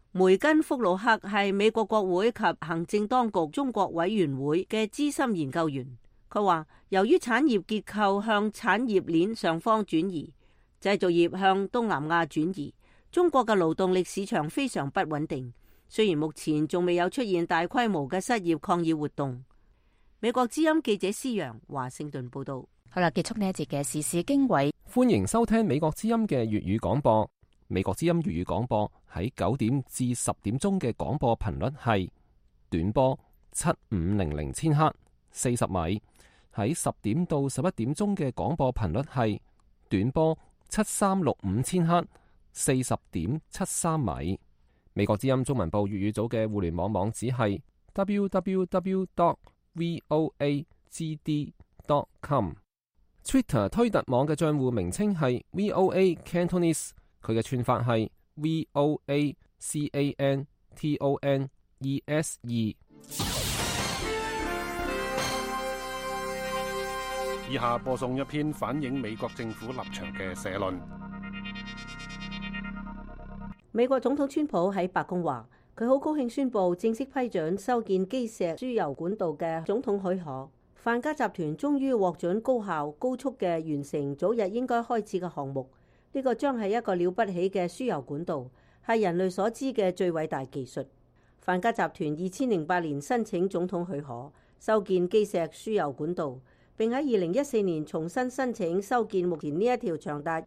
梅根福魯克係美國國會及行政當局中國委員會嘅資深研究員。佢話，由於產業結構向產業鏈上方轉移，製造業向東南亞轉移，中國嘅勞動力市場非常不穩定。雖然目前仲未有出現大規模嘅失業抗議活動。美國之音記者施陽華盛頓報道。 好啦，結束呢一節嘅時事經緯。 歡迎收聽美國之音嘅粵語廣播。美國之音粵語廣播喺9點至10點鐘嘅廣播頻率係短波7500千赫40米，喺10點到11點鐘嘅廣播頻率係短波7365千赫40.73米。美國之音中文部粵語組嘅互聯網網址係 www.voagd.com。Twitter 推特網嘅賬戶名稱係 VOA Cantonese， 佢嘅串法係 VOACANTONESE。 以下播送一篇反映美國政府立場嘅社論。 美國總統川普喺白宮話，佢好高興宣布正式批准修建基石輸油管道嘅總統許可。泛加集團終於獲准高效高速嘅完成早日應該開始嘅項目，呢個將係一個了不起嘅輸油管道，係人類所知嘅最偉大技術。泛加集團2008年申請總統許可修建基石輸油管道，並喺2014年重新申請修建目前呢一條長達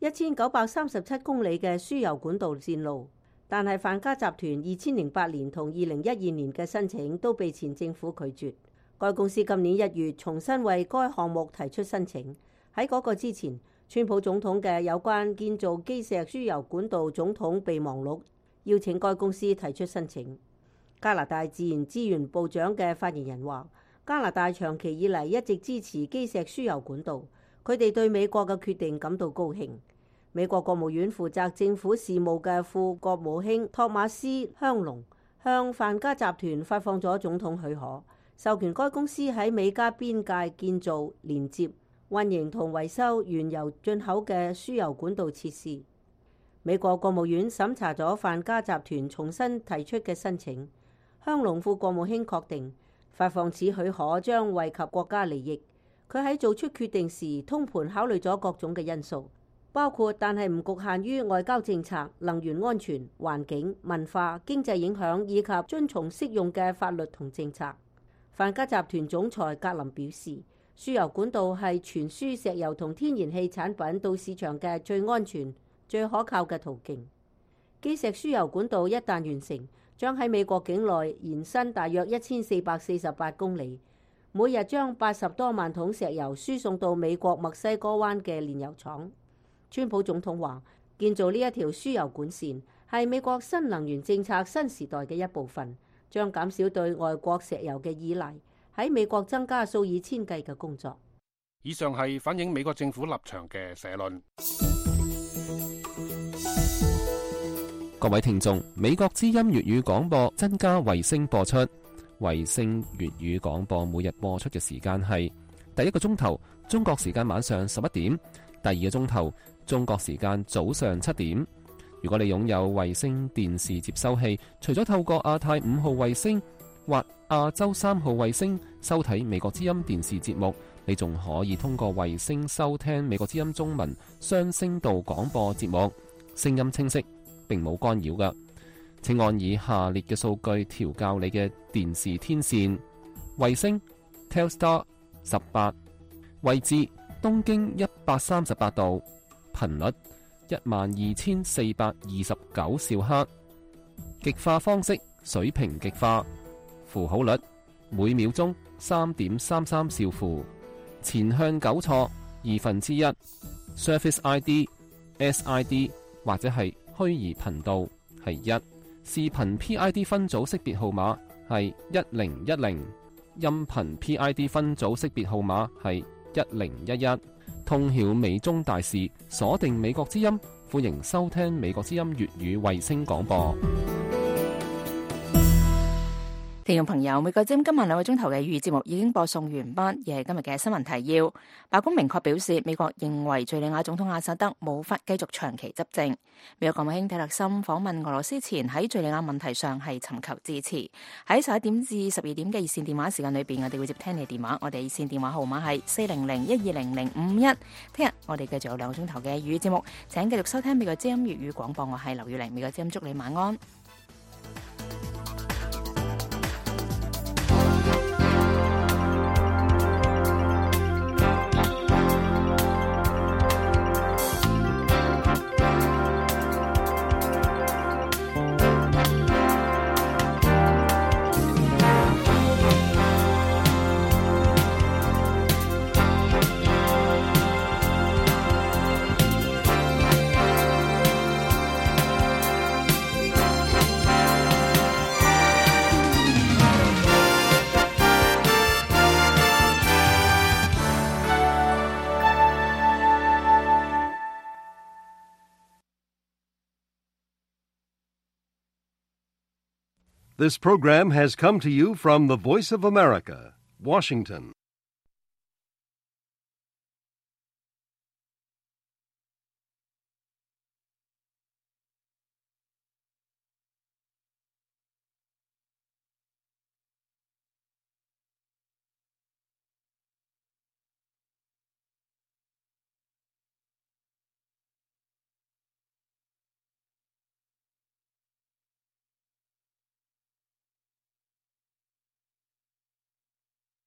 1937公里嘅輸油管道線路，但係泛加集團2008年同2012年嘅申請都被前政府拒絕。該公司今年1月重新為該項目提出申請。喺嗰個之前，川普總統嘅有關建造基石輸油管道總統備忘錄邀請該公司提出申請。加拿大自然資源部長嘅發言人話，加拿大長期以嚟一直支持基石輸油管道，佢哋對美國嘅決定感到高興。美國國務院負責政府事務嘅副國務卿托馬斯香龍向泛加集團發放咗總統許可，授權該公司喺美加邊界建造、連接、運營同維修原油進口嘅輸油管道設施。美國國務院審查咗泛加集團重新提出嘅申請，香龍副國務卿確定發放此許可將惠及國家利益。佢喺做出決定時通盤考慮咗各種嘅因素，包括但係唔局限於外交政策、能源安全、環境、文化、經濟影響以及遵從適用嘅法律同政策。泛加集團總裁格林表示，輸油管道係傳輸石油同天然氣產品到市場嘅最安全、最可靠嘅途徑。基石輸油管道一旦完成，將喺美國境內延伸大約1448公里，每日將80多萬桶石油輸送到美國墨西哥灣嘅煉油廠。川普總統話，建造呢一條輸油管線係美國新能源政策新時代嘅一部分，將減少對外國石油嘅依賴，喺美國增加數以千計嘅工作。 以上係反映美國政府立場嘅社論。 各位聽眾，美國之音粵語廣播增加衛星播出，衛星粵語廣播每日播出嘅時間係第一個鐘頭中國時間晚上11點，第二個鐘頭中國時間早上7點。如果你擁有衛星電視接收器，除咗透過亞太5號衛星或亞洲3號衛星收睇美國之音電視節目，你仲可以通過衛星收聽美國之音中文雙聲道廣播節目，聲音清晰，並冇干擾㗎。請按以下列嘅數據調校你嘅電視天線：衛星 Telstar 18，位置東經138度，頻率12429兆赫，極化方式水平極化，符號率每秒鐘3.33兆符，前向糾錯1/2， Surface ID SID 或者係虛擬頻道係1，視頻 PID 分組識別號碼係1010，音頻 PID 分組識別號碼係1011。通曉美中大事，鎖定美國之音，歡迎收聽美國之音粵語衛星廣播。 聽眾朋友，美國之音今晚2個鐘頭嘅粵語節目已經播送完畢，而係今日嘅新聞提要。白宮明確表示，美國認為敘利亞總統阿薩德無法繼續長期執政。美國國務卿蒂勒森訪問俄羅斯前喺敘利亞問題上係尋求支持。喺11點至12點嘅熱線電話時間裏邊，我哋會接聽你電話。我哋熱線電話號碼係400-120-051。聽日我哋繼續有2個鐘頭嘅粵語節目，請繼續收聽美國之音粵語廣播。我係劉月玲，美國之音祝你晚安。 This program has come to you from the Voice of America, Washington.